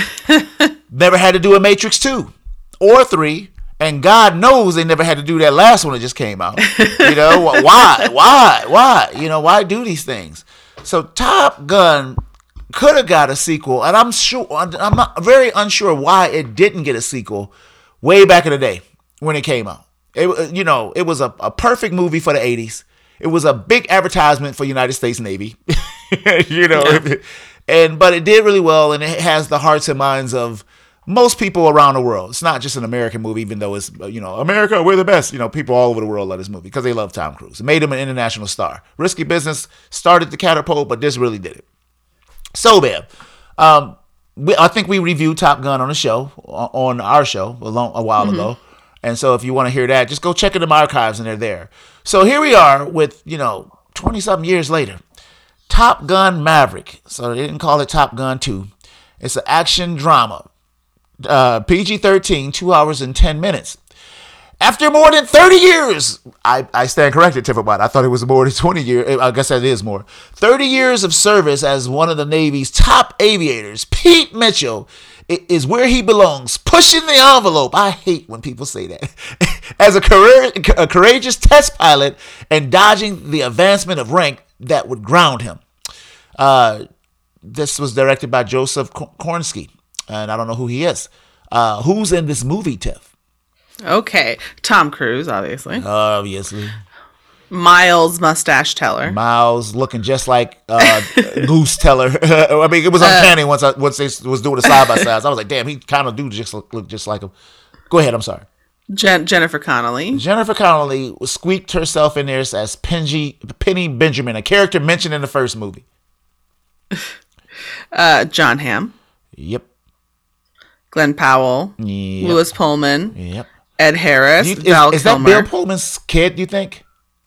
Never had to do a Matrix two or three. And God knows they never had to do that last one that just came out. You know, why? Why? Why? You know, why do these things? So Top Gun could have got a sequel, and I'm sure I'm not very unsure why it didn't get a sequel way back in the day when it came out. It, you know, it was a, a perfect movie for the eighties. It was a big advertisement for United States Navy. You know, yeah. and but it did really well, and it has the hearts and minds of most people around the world. It's not just an American movie, even though it's, you know, America, we're the best. You know, people all over the world love this movie because they love Tom Cruise. It made him an international star. Risky Business started the catapult, but this really did it. So, man, um, we, I think we reviewed Top Gun on the show, on our show, a, long, a while mm-hmm. ago. And so if you want to hear that, just go check in the archives and they're there. So here we are with, you know, twenty-something years later. Top Gun Maverick. So they didn't call it Top Gun two. It's an action drama. Uh, P G thirteen, two hours and ten minutes. After more than thirty years, I, I stand corrected, Tiflebot. I thought it was more than twenty years. I guess that is more. thirty years of service as one of the Navy's top aviators, Pete Mitchell is where he belongs, pushing the envelope. I hate when people say that. As a, career, a courageous test pilot and dodging the advancement of rank that would ground him. Uh, this was directed by Joseph Korsky. And I don't know who he is. Uh, who's in this movie, Tiff? Okay. Tom Cruise, obviously. Obviously. Miles Mustache Teller. Miles looking just like uh, Goose Teller. I mean, it was uncanny uh, once I once they was doing the side by sides. I was like, damn, he kind of do just look, look just like him. Go ahead, I'm sorry. Jen- Jennifer Connelly. Jennifer Connelly squeaked herself in there as Penji, Penny Benjamin, a character mentioned in the first movie. Uh, John Hamm. Yep. Glenn Powell, yep. Lewis Pullman, yep. Ed Harris, you, is, Val is Kilmer. Is that Bill Pullman's kid, do you think?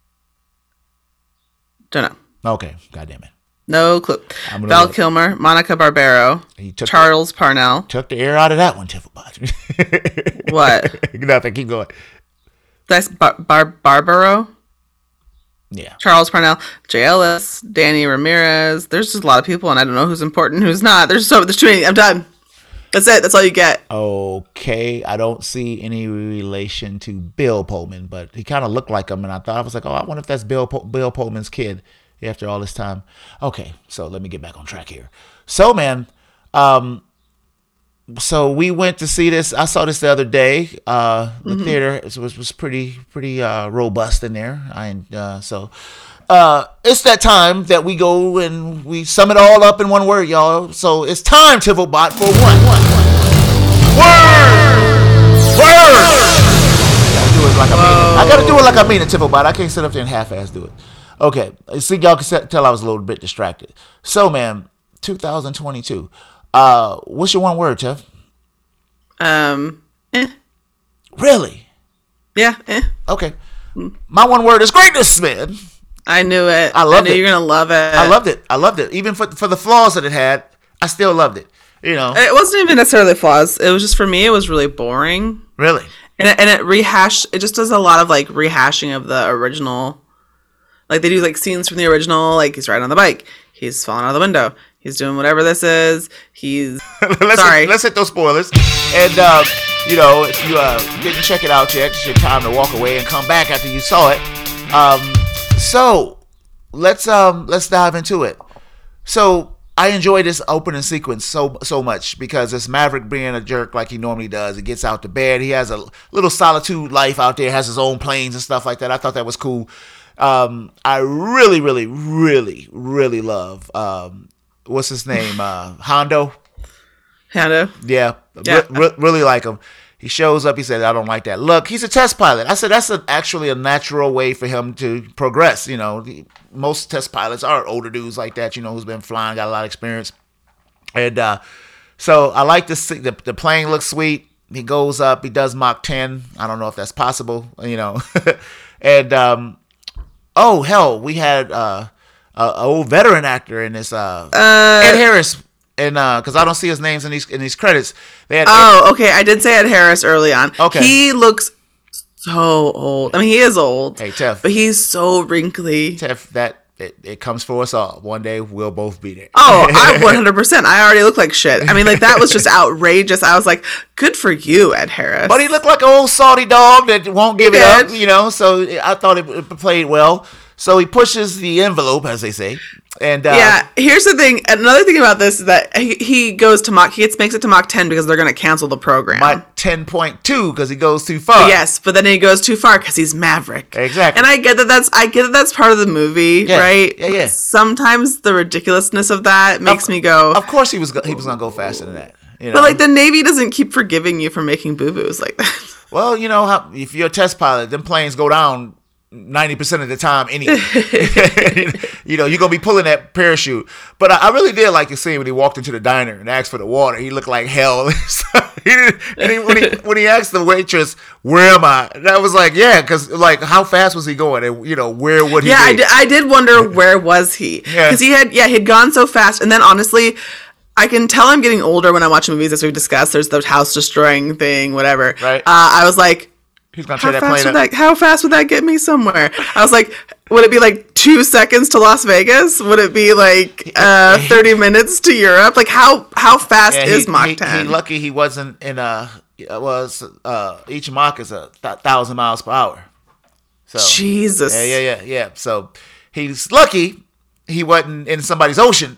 Don't know. Okay, goddamn it. No clue. Val look. Kilmer, Monica Barbaro, Charles the, Parnell. Took the air out of that one, Tiflebot. What? Nothing, keep going. That's Bar- Bar- Barbaro? Yeah. Charles Parnell, J L S, Danny Ramirez. There's just a lot of people, and I don't know who's important, who's not. There's so there's too many. I'm done. That's it. That's all you get. Okay. I don't see any relation to Bill Pullman, but he kind of looked like him. And I thought, I was like, oh, I wonder if that's Bill Bill Pullman's kid after all this time. Okay. So let me get back on track here. So, man, um, so we went to see this. I saw this the other day. Uh, the mm-hmm. theater was, was pretty, pretty uh, robust in there. I, uh, so... Uh, it's that time that we go and we sum it all up in one word, y'all. So it's time, Tiflebot, for one, one, one. Word! Word! I gotta do it like I mean it. I gotta do it like I mean it, Tiflebot. I can't sit up there and half-ass do it. Okay. See, y'all can tell I was a little bit distracted. So, man, two thousand twenty-two. Uh, what's your one word, Tiff? Um, eh. Really? Yeah, eh. Okay. My one word is greatness, man. I knew it. I loved I knew it. You're gonna love it. I loved it. I loved it. Even for for the flaws that it had, I still loved it. You know, it wasn't even necessarily flaws. It was just for me. It was really boring. Really, and it, and it rehashed. It just does a lot of like rehashing of the original. Like they do like scenes from the original. Like he's riding on the bike. He's falling out of the window. He's doing whatever this is. He's let's sorry. Hit, let's hit those spoilers. And uh, you know, if you uh, didn't check it out yet, it's your time to walk away and come back after you saw it. Um, so. Let's um let's dive into it. So I enjoy this opening sequence so so much because it's Maverick being a jerk like he normally does. He gets out to bed. He has a little solitude life out there. Has his own planes and stuff like that. I thought that was cool. Um, I really, really, really, really love um what's his name? Uh, Hondo. Hondo. Yeah, yeah. Re- re- really like him. He shows up. He said, "I don't like that look." He's a test pilot. I said, "That's a, actually a natural way for him to progress." You know, the, most test pilots are older dudes like that. You know, who's been flying, got a lot of experience, and uh, so I like to see the, the plane looks sweet. He goes up. He does Mach ten. I don't know if that's possible. You know, and um, oh hell, we had uh, a, a old veteran actor in this. Uh, uh, Ed Harris. And because uh, I don't see his names in these in these credits, they had. Oh, Ed- okay. I did say Ed Harris early on. Okay, he looks so old. I mean, he is old. Hey, Tef, but he's so wrinkly. Tef, that it, it comes for us all. One day we'll both be there. Oh, I one hundred percent. I already look like shit. I mean, like that was just outrageous. I was like, good for you, Ed Harris. But he looked like an old salty dog that won't give it up. You know, so I thought it, it played well. So he pushes the envelope, as they say. And uh, yeah, here's the thing. Another thing about this is that he, he goes to Mach. He gets, makes it to Mach ten because they're going to cancel the program. Mach ten point two because he goes too far. Yes, but then he goes too far because he's Maverick. Exactly. And I get that that's I get that that's part of the movie, yeah. right? Yeah, yeah. Sometimes the ridiculousness of that makes of, me go. Of course, he was he was going to go faster than that. You know? But like the Navy doesn't keep forgiving you for making boo boos like that. Well, you know how if you're a test pilot, them planes go down ninety percent of the time anyway. You know, you're going to be pulling that parachute. But I, I really did like the scene when he walked into the diner and asked for the water. He looked like hell. he didn't, and he, when, he, when he asked the waitress, where am I? That was like, yeah, because like how fast was he going? And, you know, where would he yeah, be? I did, I did wonder where was he? Because Yeah. he had, yeah, he'd gone so fast. And then honestly, I can tell I'm getting older when I watch movies, as we've discussed. There's the house destroying thing, whatever. Right. Uh, I was like, He's gonna how tear that fast, plane would up. that, how fast would that get me somewhere? I was like, would it be like two seconds to Las Vegas? Would it be like uh, thirty minutes to Europe? Like how how fast Yeah, is he, Mach he, ten? He lucky he wasn't in a was uh each Mach is a th- thousand miles per hour. So Jesus. Yeah, yeah, yeah, yeah. So he's lucky he wasn't in somebody's ocean.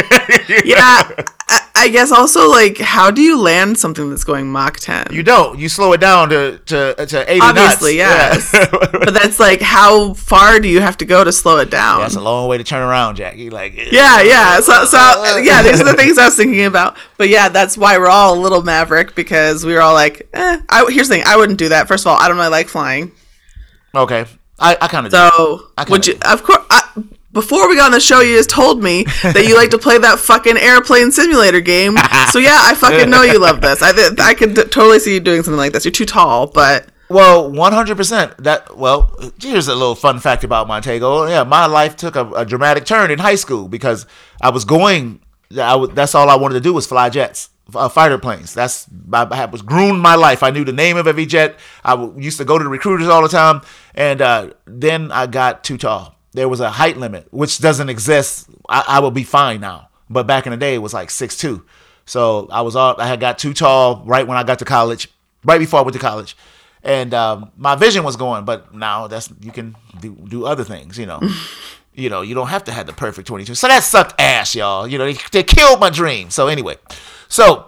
Yeah, I, I guess also like how do you land something that's going Mach ten? You don't. You slow it down to to, to eighty Obviously, knots. yes. Yeah. But that's like how far do you have to go to slow it down? That's a long way to turn around, Jackie. Like Yeah, yeah. So, so yeah, these are the things I was thinking about. But yeah, that's why we're all a little Maverick because we were all like, eh. I, here's the thing: I wouldn't do that. First of all, I don't really like flying. Okay, I, I kind of So do. would you? Of course. I, before we got on the show, you just told me that you like to play that fucking airplane simulator game. So yeah, I fucking know you love this. I th- I could t- totally see you doing something like this. You're too tall, but Well, one hundred percent. That well, here's a little fun fact about Montego. Yeah, my life took a, a dramatic turn in high school because I was going. I w- that's all I wanted to do was fly jets, uh, fighter planes. That's I, I was groomed my life. I knew the name of every jet. I w- used to go to the recruiters all the time, and uh, then I got too tall. There was a height limit, which doesn't exist. I, I would be fine now, but back in the day, it was like six two. So I was all I had got too tall right when I got to college, right before I went to college. And um, my vision was going, but now that's you can do, do other things, you know. You know, you don't have to have the perfect twenty-two. So that sucked ass, y'all. You know, they, they killed my dream. So anyway, so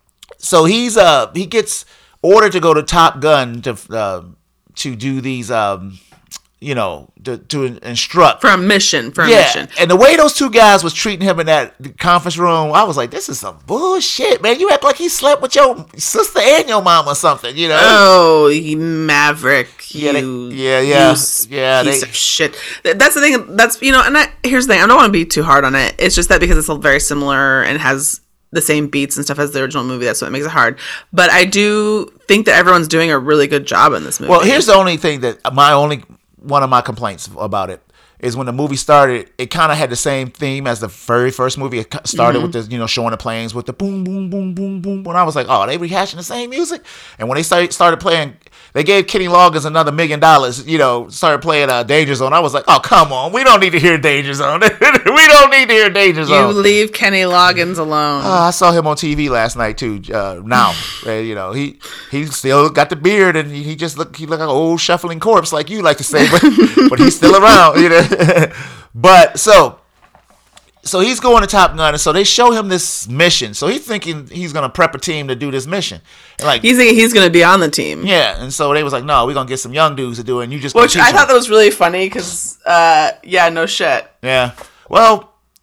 so he's uh he gets ordered to go to Top Gun to uh, to do these um you know to to instruct for a mission, for a yeah. mission. And the way those two guys was treating him in that conference room, I was like, this is some bullshit, man. You act like he slept with your sister and your mom or something, you know? Oh, you Maverick, you, Yeah, they- yeah, yeah, you yeah, piece they- of shit. Th- That's the thing. That's you know, and I, here's the thing. I don't want to be too hard on it. It's just that because it's very similar and has the same beats and stuff as the original movie. That's what makes it hard. But I do think that everyone's doing a really good job in this movie. Well, here's the only thing that my only one of my complaints about it is when the movie started, it kind of had the same theme as the very first movie. It started mm-hmm. with the, you know, showing the planes with the boom, boom, boom, boom, boom. When I was like, oh, they rehashing the same music? And when they started, started playing, they gave Kenny Loggins another million dollars, you know, started playing uh, Danger Zone. I was like, oh, come on. We don't need to hear Danger Zone. We don't need to hear Danger Zone. You leave Kenny Loggins alone. Uh, I saw him on T V last night, too, uh, now. uh, you know, he he still got the beard, and he, he just look he look like an old shuffling corpse, like you like to say, but, but he's still around, you know. But so, so he's going to Top Gun, and so they show him this mission. So he's thinking he's gonna prep a team to do this mission. And like he's thinking he's gonna be on the team. Yeah, and so they was like, no, we're gonna get some young dudes to do it, and you just which I them. thought that was really funny because, uh, yeah, no shit. Yeah, well,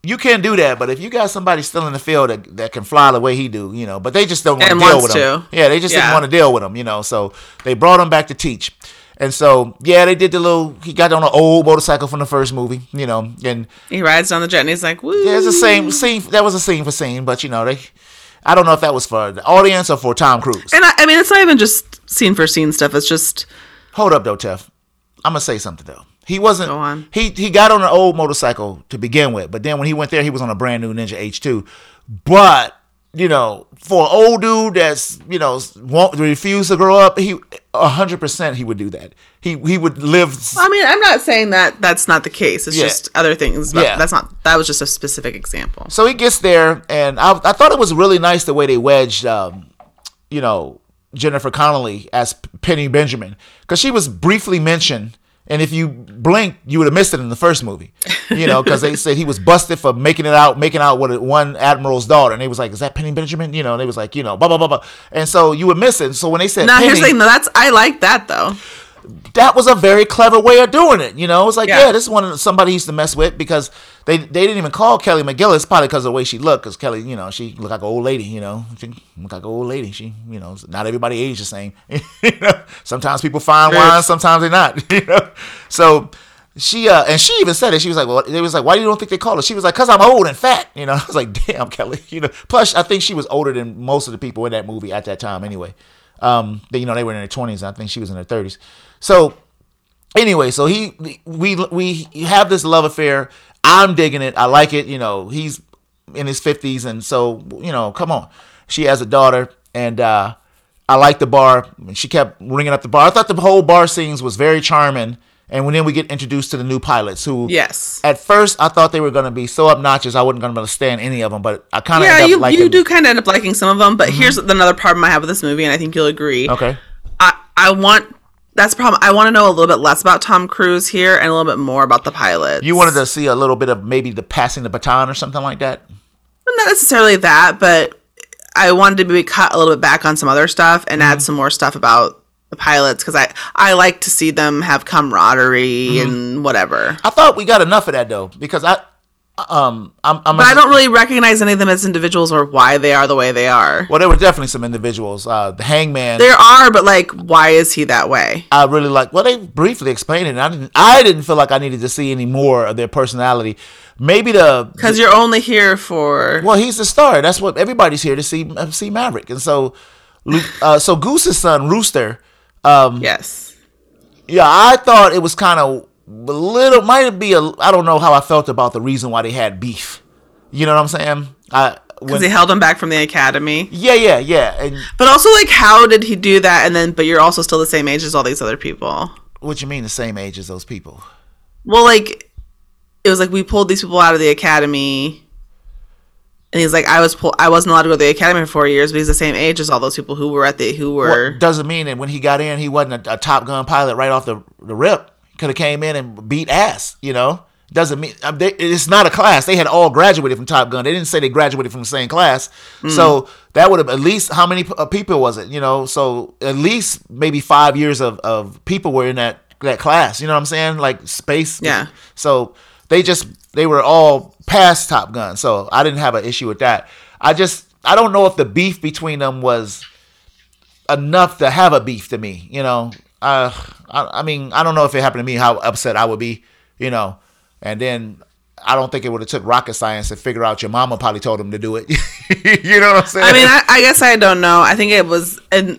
you can do that, but if you got somebody still in the field that, that can fly the way he do, you know, but they just don't want to deal with him. Yeah, they just yeah. didn't want to deal with him, you know. So they brought him back to teach. And so, yeah, they did the little, he got on an old motorcycle from the first movie, you know, and he rides down the jet and he's like, woo. Yeah, it's the same scene. That was a scene for scene, but, you know, they, I don't know if that was for the audience or for Tom Cruise. And I, I mean, it's not even just scene for scene stuff. It's just. Hold up, though, Tef. I'm going to say something, though. He wasn't, Go on. he, he got on an old motorcycle to begin with, but then when he went there, he was on a brand new Ninja H two. But, you know, for an old dude that's, you know, won't refuse to grow up, he one hundred percent he would do that. He he would live. I mean, I'm not saying that that's not the case. It's yeah. just other things. But yeah. That's not, that was just a specific example. So he gets there, and I, I thought it was really nice the way they wedged, um, you know, Jennifer Connelly as Penny Benjamin. Because she was briefly mentioned. And if you blinked, you would have missed it in the first movie, you know, because they said he was busted for making it out, making out with one admiral's daughter. And they was like, is that Penny Benjamin? You know, and they was like, you know, blah, blah, blah, blah. And so you would miss it. So when they said Now, Penny, here's the thing, though, that's, I like that, though. That was a very clever way of doing it. You know, it was like, yeah, Yeah. this is one of the, somebody he used to mess with because they they didn't even call Kelly McGillis, probably because of the way she looked. Because Kelly, you know, she looked like an old lady, you know, she looked like an old lady. She, you know, not everybody age the same. You know? Sometimes people find Right. wine, sometimes they're not, you know. So she, uh, and she even said it. She was like, well, they was like, why do you don't think they call her? She was like, because I'm old and fat. You know, I was like, damn, Kelly. You know, plus I think she was older than most of the people in that movie at that time anyway. Um, they, you know, they were in their twenties. I think she was in her thirties. So, anyway, so he we we have this love affair. I'm digging it. I like it. You know, he's in his fifties, and so you know, come on. She has a daughter, and uh, I like the bar. She kept ringing up the bar. I thought the whole bar scenes was very charming. And when then we get introduced to the new pilots, who Yes. at first I thought they were going to be so obnoxious I wasn't going to be able to stand any of them. But I kind of Yeah, ended up you, liking. you do kind of end up liking some of them. But mm-hmm. here's another problem I have with this movie, and I think you'll agree. Okay. I I want. That's the problem. I want to know a little bit less about Tom Cruise here and a little bit more about the pilots. You wanted to see a little bit of maybe the passing the baton or something like that? Well, not necessarily that, but I wanted to maybe cut a little bit back on some other stuff and mm-hmm. add some more stuff about the pilots because I, I like to see them have camaraderie mm-hmm. and whatever. I thought we got enough of that, though, because I... Um, I'm, I'm but a, I don't really recognize any of them as individuals or why they are the way they are. Well, there were definitely some individuals. Uh, the Hangman. There are, but like, why is he that way? I really like. Well, they briefly explained it. And I didn't. I didn't feel like I needed to see any more of their personality. Maybe the because you're only here for. Well, he's the star. That's what everybody's here to see. See Maverick, and so, uh, so Goose's son Rooster. Um, yes. Yeah, I thought it was kind of. A little might be a I don't know how I felt about the reason why they had beef. You know what I'm saying? I because they held him back from the academy. Yeah, yeah, yeah. And, but also, like, how did he do that? And then, but you're also still the same age as all these other people. What you mean, the same age as those people? Well, like, it was like we pulled these people out of the academy, and he's like, I was pull- I wasn't allowed to go to the academy for four years, but he's the same age as all those people who were at the who were. Well, doesn't mean that when he got in, he wasn't a, a Top Gun pilot right off the the rip. Could have came in and beat ass, you know. Doesn't mean they, it's not a class. They had all graduated from Top Gun. They didn't say they graduated from the same class. Mm. So that would have at least how many uh, people was it? You know, so at least maybe five years of, of people were in that that class. You know what I'm saying? Like space. Yeah. So they just they were all past Top Gun. So I didn't have an issue with that. I just I don't know if the beef between them was enough to have a beef to me. You know. Uh, I, I mean, I don't know if it happened to me, how upset I would be, you know. And then I don't think it would have took rocket science to figure out your mama probably told him to do it. You know what I'm saying? I mean, I, I guess I don't know. I think it was, and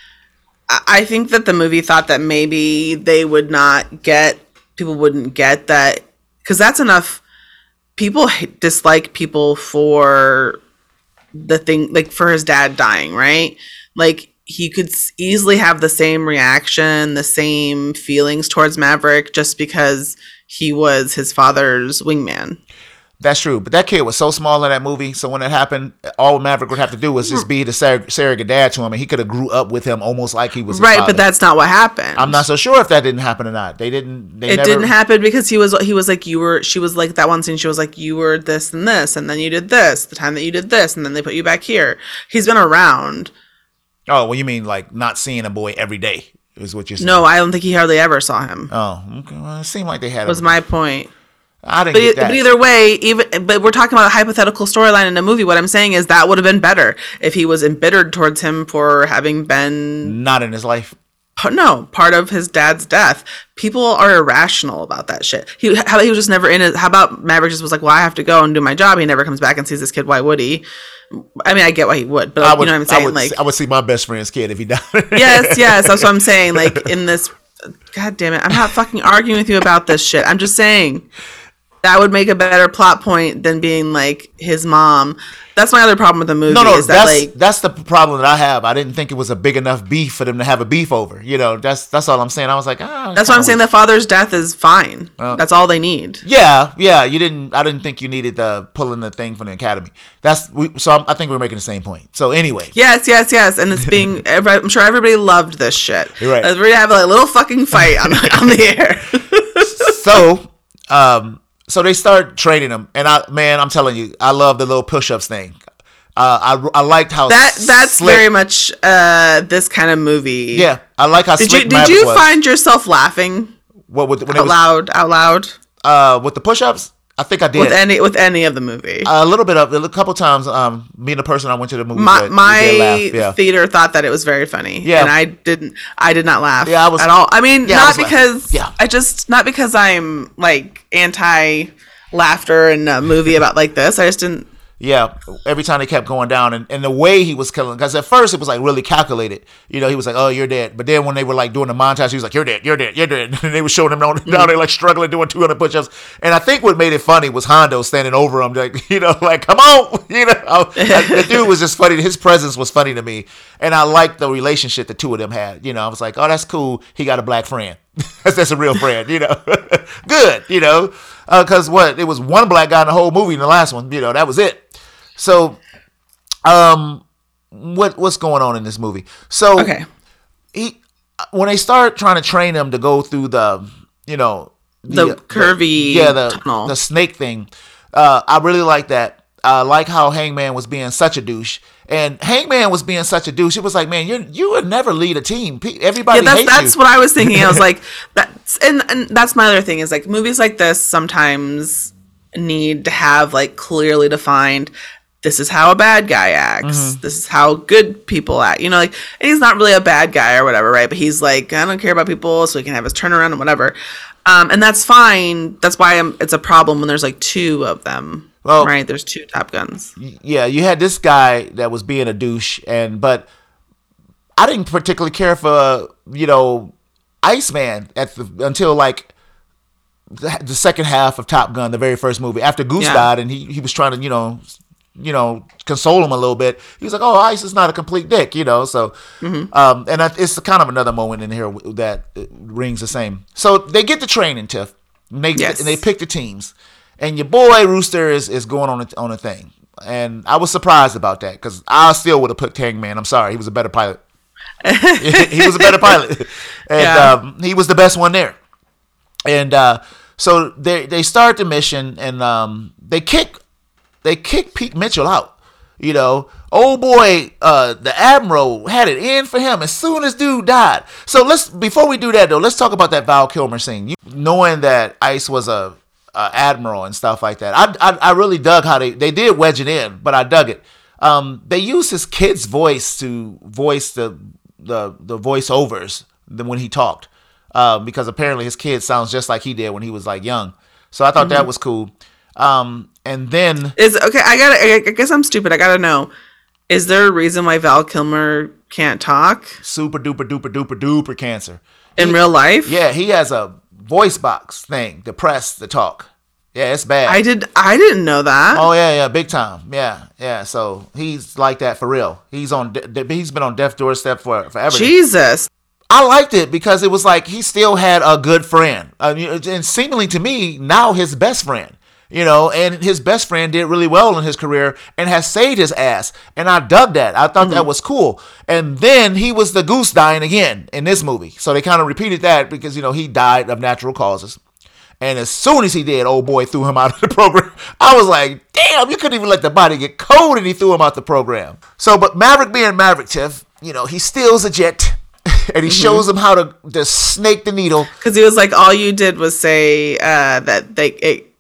I think that the movie thought that maybe they would not get, people wouldn't get that, because that's enough. People dislike people for the thing, like for his dad dying, right? Like, he could easily have the same reaction, the same feelings towards Maverick just because he was his father's wingman. That's true. But that kid was so small in that movie. So when it happened, all Maverick would have to do was just be the sur- surrogate dad to him. And he could have grew up with him almost like he was his right. father. But that's not what happened. I'm not so sure if that didn't happen or not. They didn't. They it never... didn't happen because he was, he was like, you were, she was like that one scene. She was like, you were this and this. And then you did this the time that you did this. And then they put you back here. He's been around. Oh, well, you mean like not seeing a boy every day is what you're saying? No, I don't think he hardly ever saw him. Oh, okay. Well, it seemed like they had. Was a, my point. I didn't but, get that. But either way, even but we're talking about a hypothetical storyline in a movie. What I'm saying is that would have been better if he was embittered towards him for having been not in his life. No, part of his dad's death. People are irrational about that shit. He how about he was just never in it. How about Maverick just was like, well, I have to go and do my job. He never comes back and sees this kid. Why would he? I mean, I get why he would, but I would, you know what I'm saying? I would, like, I would see my best friend's kid if he died. yes, yes, that's what I'm saying. Like in this, God damn it, I'm not fucking arguing with you about this shit. I'm just saying that would make a better plot point than being like his mom. That's my other problem with the movie. No, no, is that, that's like, that's the problem that I have. I didn't think it was a big enough beef for them to have a beef over. You know, that's that's all I'm saying. I was like, ah. That's why I'm saying the father's death is fine. Uh, that's all they need. Yeah, yeah. You didn't. I didn't think you needed the pulling the thing from the academy. That's we. So I'm, I think we're making the same point. So anyway. Yes, yes, yes. And it's being. I'm sure everybody loved this shit. You're right. We're gonna have a little fucking fight on the, on the air. so, um, so they start training them, and I, man, I'm telling you, I love the little push-ups thing. Uh, I I liked how that that's slick, very much uh this kind of movie. Yeah, I like how did slick you did Maverick you was. find yourself laughing? What with when out was, loud, out loud? Uh, with the push-ups, I think I did with any with any of the movie. A little bit of a couple times. Um, me and the person I went to the movie. My, with, my laugh, yeah. theater thought that it was very funny. Yeah, and I didn't. I did not laugh. Yeah, I was at all. I mean, yeah, not I because yeah. I just not because I'm like anti laughter in a movie about like this. I just didn't. Yeah, every time they kept going down, and, and the way he was killing, because at first it was like really calculated. You know, he was like, "Oh, you're dead," but then when they were like doing the montage, he was like, "You're dead, you're dead, you're dead," and they were showing him down, mm-hmm. down there like struggling doing two hundred push-ups. And I think what made it funny was Hondo standing over him, like, you know, like, "Come on," you know. The dude was just funny. His presence was funny to me, and I liked the relationship the two of them had. You know, I was like, "Oh, that's cool. He got a black friend. that's, that's a real friend." You know, good. You know, because uh, what it was one black guy in the whole movie in the last one. You know, that was it. So, um, what what's going on in this movie? So, okay, he when they start trying to train him to go through the, you know, the, the curvy, the, yeah, the tunnel. the snake thing. Uh, I really like that. I like how Hangman was being such a douche, and Hangman was being such a douche. It was like, man, you you would never lead a team. Everybody yeah, that's, hates that's you. what I was thinking. I was like, that's and, and that's my other thing is like movies like this sometimes need to have like clearly defined. This is how a bad guy acts. Mm-hmm. This is how good people act. You know, like, and he's not really a bad guy or whatever, right? But he's like, I don't care about people, so he can have his turnaround and whatever. Um, and that's fine. That's why I'm, it's a problem when there's like two of them, well, right? There's two Top Guns. Yeah, you had this guy that was being a douche, and but I didn't particularly care for, you know, Iceman at the, until like the, the second half of Top Gun, the very first movie, after Goose yeah. died, and he he was trying to, you know. you know, console him a little bit. He was like, oh, Ice is not a complete dick, you know, so, mm-hmm. um, and it's kind of another moment in here that rings the same. So they get the training, Tiff, and they, yes. and they pick the teams, and your boy Rooster is, is going on a, on a thing, and I was surprised about that, because I still would have put Hangman. I'm sorry, he was a better pilot. he was a better pilot, and yeah. um, he was the best one there. And uh, so they, they start the mission, and um, they kick They kicked Pete Mitchell out. You know, old boy, uh, the Admiral had it in for him as soon as dude died. So let's, before we do that though, let's talk about that Val Kilmer scene. You, knowing that Ice was a, a Admiral and stuff like that. I, I I really dug how they, they did wedge it in, but I dug it. Um, they used his kid's voice to voice the the the voiceovers when he talked. Um, because apparently his kid sounds just like he did when he was like young. So I thought mm-hmm. that was cool. Um, and then is okay. I gotta. I guess I'm stupid. I gotta know. Is there a reason why Val Kilmer can't talk? Super duper duper duper duper cancer in he, real life. Yeah, he has a voice box thing to press to talk. Yeah, it's bad. I did. I didn't know that. Oh yeah, yeah, big time. Yeah, yeah. So he's like that for real. He's on. He's been on death's doorstep for forever. Jesus. I liked it because it was like he still had a good friend, uh, and seemingly to me now his best friend. You know, and his best friend did really well in his career and has saved his ass. And I dug that. I thought mm-hmm. that was cool. And then he was the goose dying again in this movie. So they kind of repeated that because, you know, he died of natural causes. And as soon as he did, old boy threw him out of the program. I was like, damn, you couldn't even let the body get cold, and he threw him out the program. So, but Maverick being Maverick, Tiff, you know, he steals a jet. And he mm-hmm. shows him how to, to snake the needle. Because he was like, all you did was say uh, that they... It,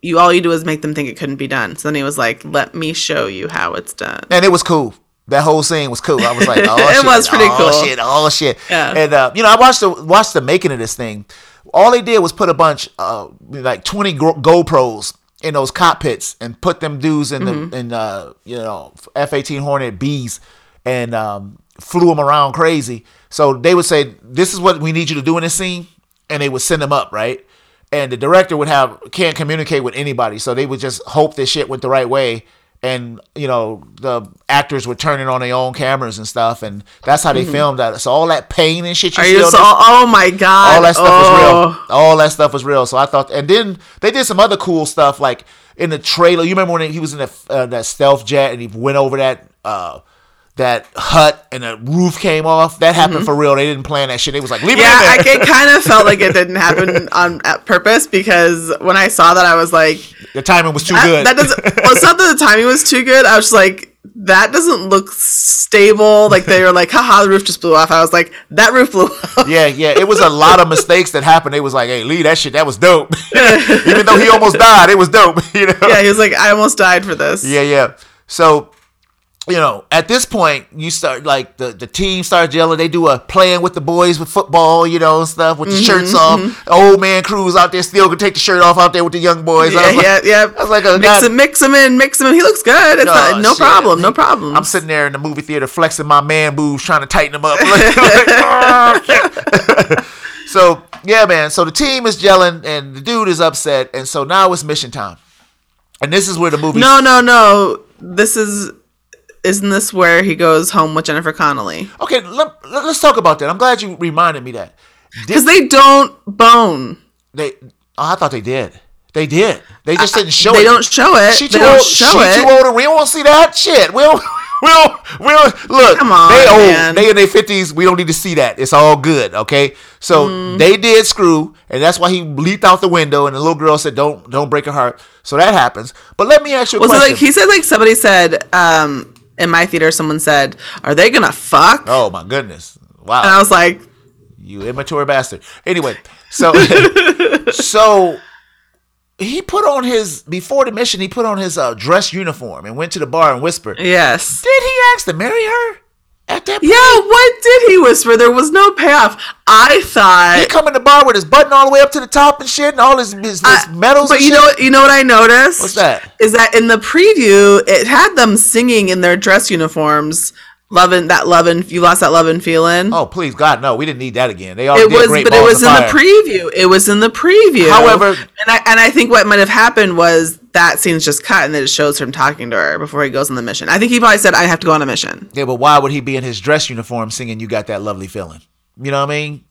you all you do is make them think it couldn't be done. So then he was like, let me show you how it's done. And it was cool. That whole scene was cool. I was like, oh, it shit, was pretty oh, cool. Oh, shit, oh, shit. Yeah. And, uh, you know, I watched the, watched the making of this thing. All they did was put a bunch, uh, like twenty GoPros in those cockpits and put them dudes in mm-hmm. the, in, uh, you know, F eighteen Hornet Bs and um, flew them around crazy. So they would say, this is what we need you to do in this scene. And they would send them up, right? And the director would have, can't communicate with anybody. So they would just hope this shit went the right way. And, you know, the actors were turning on their own cameras and stuff. And that's how they mm-hmm. filmed that. So all that pain and shit you Are see you on so, this, oh my God. all that stuff oh. was real. All that stuff was real. So I thought, and then they did some other cool stuff. Like in the trailer, you remember when he was in the, uh, that stealth jet and he went over that, uh, that hut and the roof came off? That happened mm-hmm. for real. They didn't plan that shit. They was like, leave yeah, it in there. Yeah, it kind of felt like it didn't happen on at purpose, because when I saw that, I was like, the timing was too that, good. That doesn't. Well, it's not that the timing was too good. I was just like, that doesn't look stable. Like they were like, haha, the roof just blew off. I was like, that roof blew off. Yeah, yeah. It was a lot of mistakes that happened. They was like, hey, Lee, that shit, that was dope. Even though he almost died, it was dope. You know? Yeah, he was like, I almost died for this. Yeah, yeah. So, you know, at this point, you start, like, the, the team starts yelling. They do a playing with the boys with football, you know, and stuff with the mm-hmm, shirts off. Mm-hmm. Old man Cruz out there still can take the shirt off out there with the young boys. Yeah, I was like, yeah, yeah. I was like, oh, mix, him, mix him in, mix him in. He looks good. It's oh, not, no shit. problem, no problem. I'm sitting there in the movie theater flexing my man boobs, trying to tighten them up. Like, oh, so, yeah, man. So the team is yelling, and the dude is upset, and so now it's mission time. And this is where the movie... No, no, no. This is... Isn't this where he goes home with Jennifer Connelly? Okay, let, let's talk about that. I'm glad you reminded me that. Because they don't bone. They, oh, I thought they did. They did. They just didn't show they it. They don't show it. She they too don't old. show she it. too old, and we don't want to see that shit. We don't. We don't. We don't. Look, come on, they old. Man. They in their fifties. We don't need to see that. It's all good. Okay. So mm. they did screw, and that's why he leaped out the window, and the little girl said, "Don't, don't break her heart." So that happens. But let me ask you a well, question. So like he said, like somebody said. um In my theater, someone said, "Are they gonna fuck?" Oh my goodness! Wow! And I was like, "You immature bastard." Anyway, so so he put on his before the mission. He put on his uh, dress uniform and went to the bar and whispered. Yes. Did he ask to marry her at that point? Yeah. What did he whisper? There was no payoff. I thought he come in the bar with his button all the way up to the top and shit, and all his his, his I, medals. But and you shit. know, you know what I noticed? What's that? Is that in the preview, it had them singing in their dress uniforms, loving that loving. You lost that loving feeling. Oh please, God, no, we didn't need that again. They all it did was, great but it balls was of in fire. the preview. It was in the preview. However, and I and I think what might have happened was that scene's just cut, and then it shows him talking to her before he goes on the mission. I think he probably said, "I have to go on a mission." Yeah, but why would he be in his dress uniform singing "You Got That Lovely Feeling"? You know what I mean?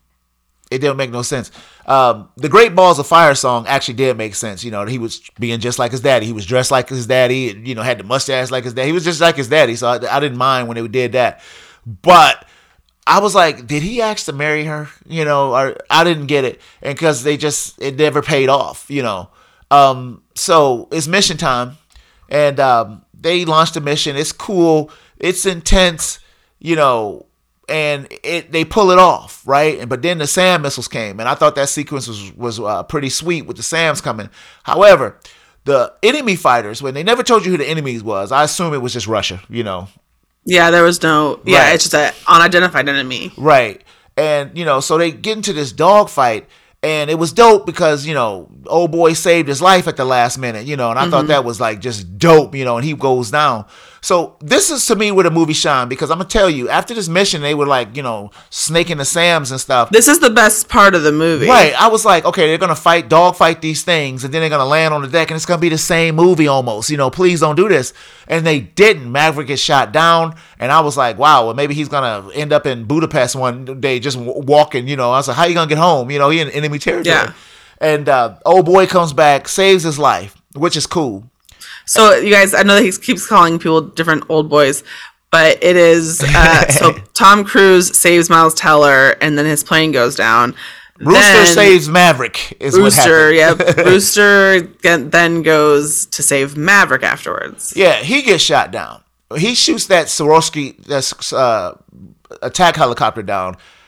It didn't make no sense. Um, the Great Balls of Fire song actually did make sense. You know, he was being just like his daddy. He was dressed like his daddy. And, you know, had the mustache like his daddy. He was just like his daddy. So I, I didn't mind when they did that. But I was like, did he ask to marry her? You know, or I didn't get it. And because they just, it never paid off, you know. Um, so it's mission time. And um, they launched a mission. It's cool. It's intense, you know. And it they pull it off, right? And but then the SAM missiles came, and I thought that sequence was was uh, pretty sweet with the SAMs coming. However, the enemy fighters, when they never told you who the enemies was, I assume it was just Russia, you know. Yeah, there was no. Yeah, right. It's just an unidentified enemy. Right, and you know, so they get into this dogfight, and it was dope because you know, old boy saved his life at the last minute, you know, and I mm-hmm. thought that was like just dope, you know, and he goes down. So this is to me where the movie shine, because I'm gonna tell you, after this mission, they were like, you know, snaking the SAMs and stuff. This is the best part of the movie, right? I was like, okay, they're gonna fight, dog fight these things, and then they're gonna land on the deck, and it's gonna be the same movie almost. You know, please don't do this. And they didn't. Maverick gets shot down, and I was like, wow, well maybe he's gonna end up in Budapest one day, just w- walking. You know, I was like, how you gonna get home? You know, he in enemy territory. Yeah. And uh, old boy comes back, saves his life, which is cool. So, you guys, I know that he keeps calling people different old boys, but it is, uh, so Tom Cruise saves Miles Teller, and then his plane goes down. Brewster then, saves Maverick, is Brewster, what happened. yeah. Brewster then goes to save Maverick afterwards. Yeah, he gets shot down. He shoots that Swarovski, that uh, attack helicopter down.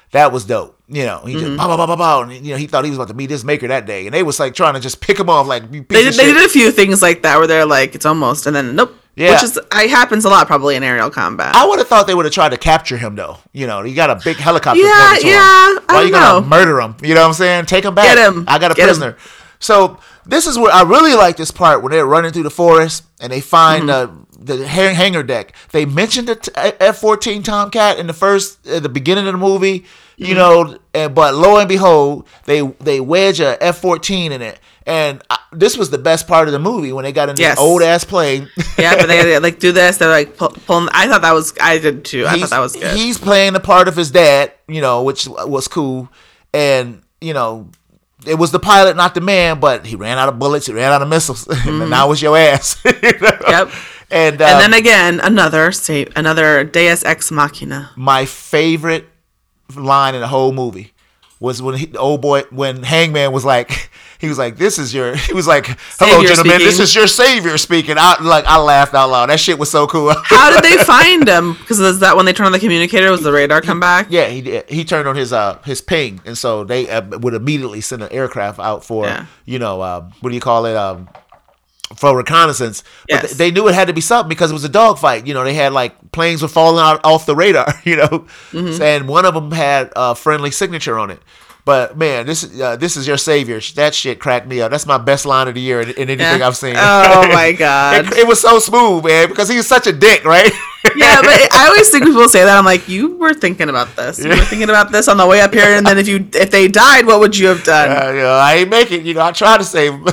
That was dope. You know, he just Mm-hmm. bow, bow, bow, bow, bow, and you know he thought he was about to meet his maker that day, and they was like trying to just pick him off like you piece They of did, they shit. did a few things like that where they're like, it's almost, and then nope. Yeah. Which is, it happens a lot probably in aerial combat. I would have thought they would have tried to capture him though. You know, he got a big helicopter. Yeah, pointed to him. yeah, I Why don't you gonna know. murder him? You know what I'm saying? Take him back. Get him. I got a Get him. prisoner. So this is where I really like this part when they're running through the forest and they find Mm-hmm. uh, the hang- hangar deck. They mentioned the t- F fourteen Tomcat in the first, at the beginning of the movie. You Mm-hmm. know, and, but lo and behold, they they wedge a F fourteen in it. And I, this was the best part of the movie when they got in this Yes. old ass plane. Yeah, but they, they like do this. They're like pull, pulling. I thought that was. I did too. I He's- thought that was good. He's playing the part of his dad, you know, which was cool. And, you know, it was the pilot, not the man, but he ran out of bullets, he ran out of missiles. And now it's your ass. You know? Yep. And, uh, And then again, another say another Deus Ex Machina. my favorite line in the whole movie was when he, the old boy, when Hangman was like, he was like, "This is your," he was like, "Hello, Savior gentlemen, this speaking. is your savior speaking." I like, I laughed out loud. That shit was so cool. How did they find him? Because is that when they turned on the communicator? Was the radar come back? Yeah, he did. He turned on his uh his ping, and so they uh, would immediately send an aircraft out for Yeah. you know um, what do you call it um for reconnaissance. But Yes. th- they knew it had to be something because it was a dogfight. You know, they had like planes were falling out off the radar. You know, Mm-hmm. and one of them had a friendly signature on it. But man, this is uh, this is your savior. That shit cracked me up. That's my best line of the year in, in anything Yeah. I've seen. Oh my god. it, it was so smooth, man, because he was such a dick, right? Yeah, but I always think when people say that, I'm like, you were thinking about this. You were thinking about this on the way up here, and then if you if they died, what would you have done? Uh, you know, I ain't make it. You know, I try to save him.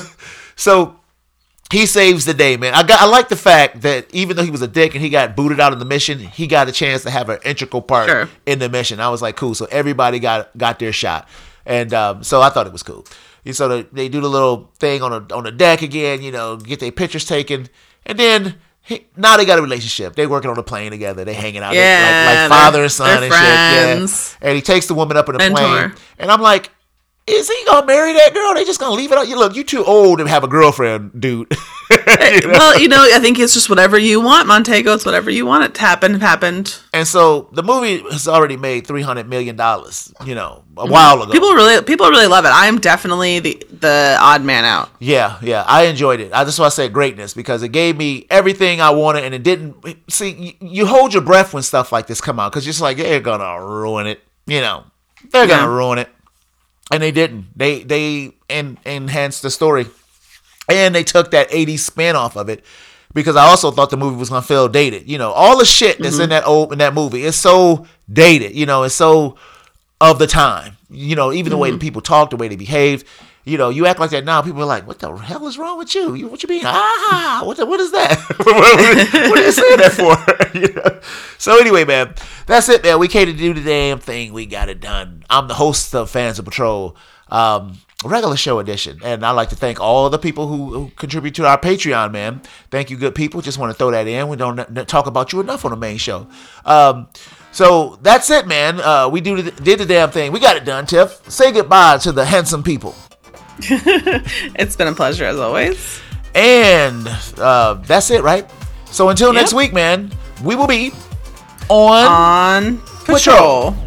So he saves the day, man. I got. I like the fact that even though he was a dick and he got booted out of the mission, he got a chance to have an integral part Sure. in the mission. I was like, cool. So everybody got got their shot, and um, so I thought it was cool. And so the, they do the little thing on a, on the deck again. You know, get their pictures taken, and then. He, now they got a relationship. They working on a plane together. They hanging out. They- Yeah, like, like they're- father and son they're and shit. friends. Yeah. And he takes the woman up in the Mentor. plane, and I'm like, is he gonna marry that girl? They just gonna leave it out? You look, you too old to have a girlfriend, dude. You know? Well, you know, I think it's just whatever you want, Montego. It's whatever you want it to happen. Happened. And so the movie has already made three hundred million dollars. You know, a while ago. People really, people really love it. I'm definitely the the odd man out. Yeah, yeah, I enjoyed it. I just want to say greatness because it gave me everything I wanted, and it didn't. See, you, you hold your breath when stuff like this come out because you're just like they're gonna ruin it. You know, they're gonna Yeah. ruin it, and they didn't. They they en- enhanced the story, and they took that eighties spin off of it because I also thought the movie was gonna feel dated. You know, all the shit that's in that old in that movie is so dated. You know, it's so of the time. You know, even the way the people talk, the way they behave. You know, you act like that now. People are like, "What the hell is wrong with you? you what you mean? Ah, what the, what is that? what, what are you saying that for?" You know? So anyway, man, that's it, man. We came to do the damn thing. We got it done. I'm the host of Fans of Patrol, um, regular show edition, and I'd like to thank all the people who, who contribute to our Patreon, man. Thank you, good people. Just want to throw that in. We don't n- talk about you enough on the main show. Um, so that's it, man. Uh, we do the, did the damn thing. We got it done, Tiff. Say goodbye to the handsome people. It's been a pleasure as always. And uh, that's it, right? So until Yep. next week, man, we will be on On Patrol. patrol.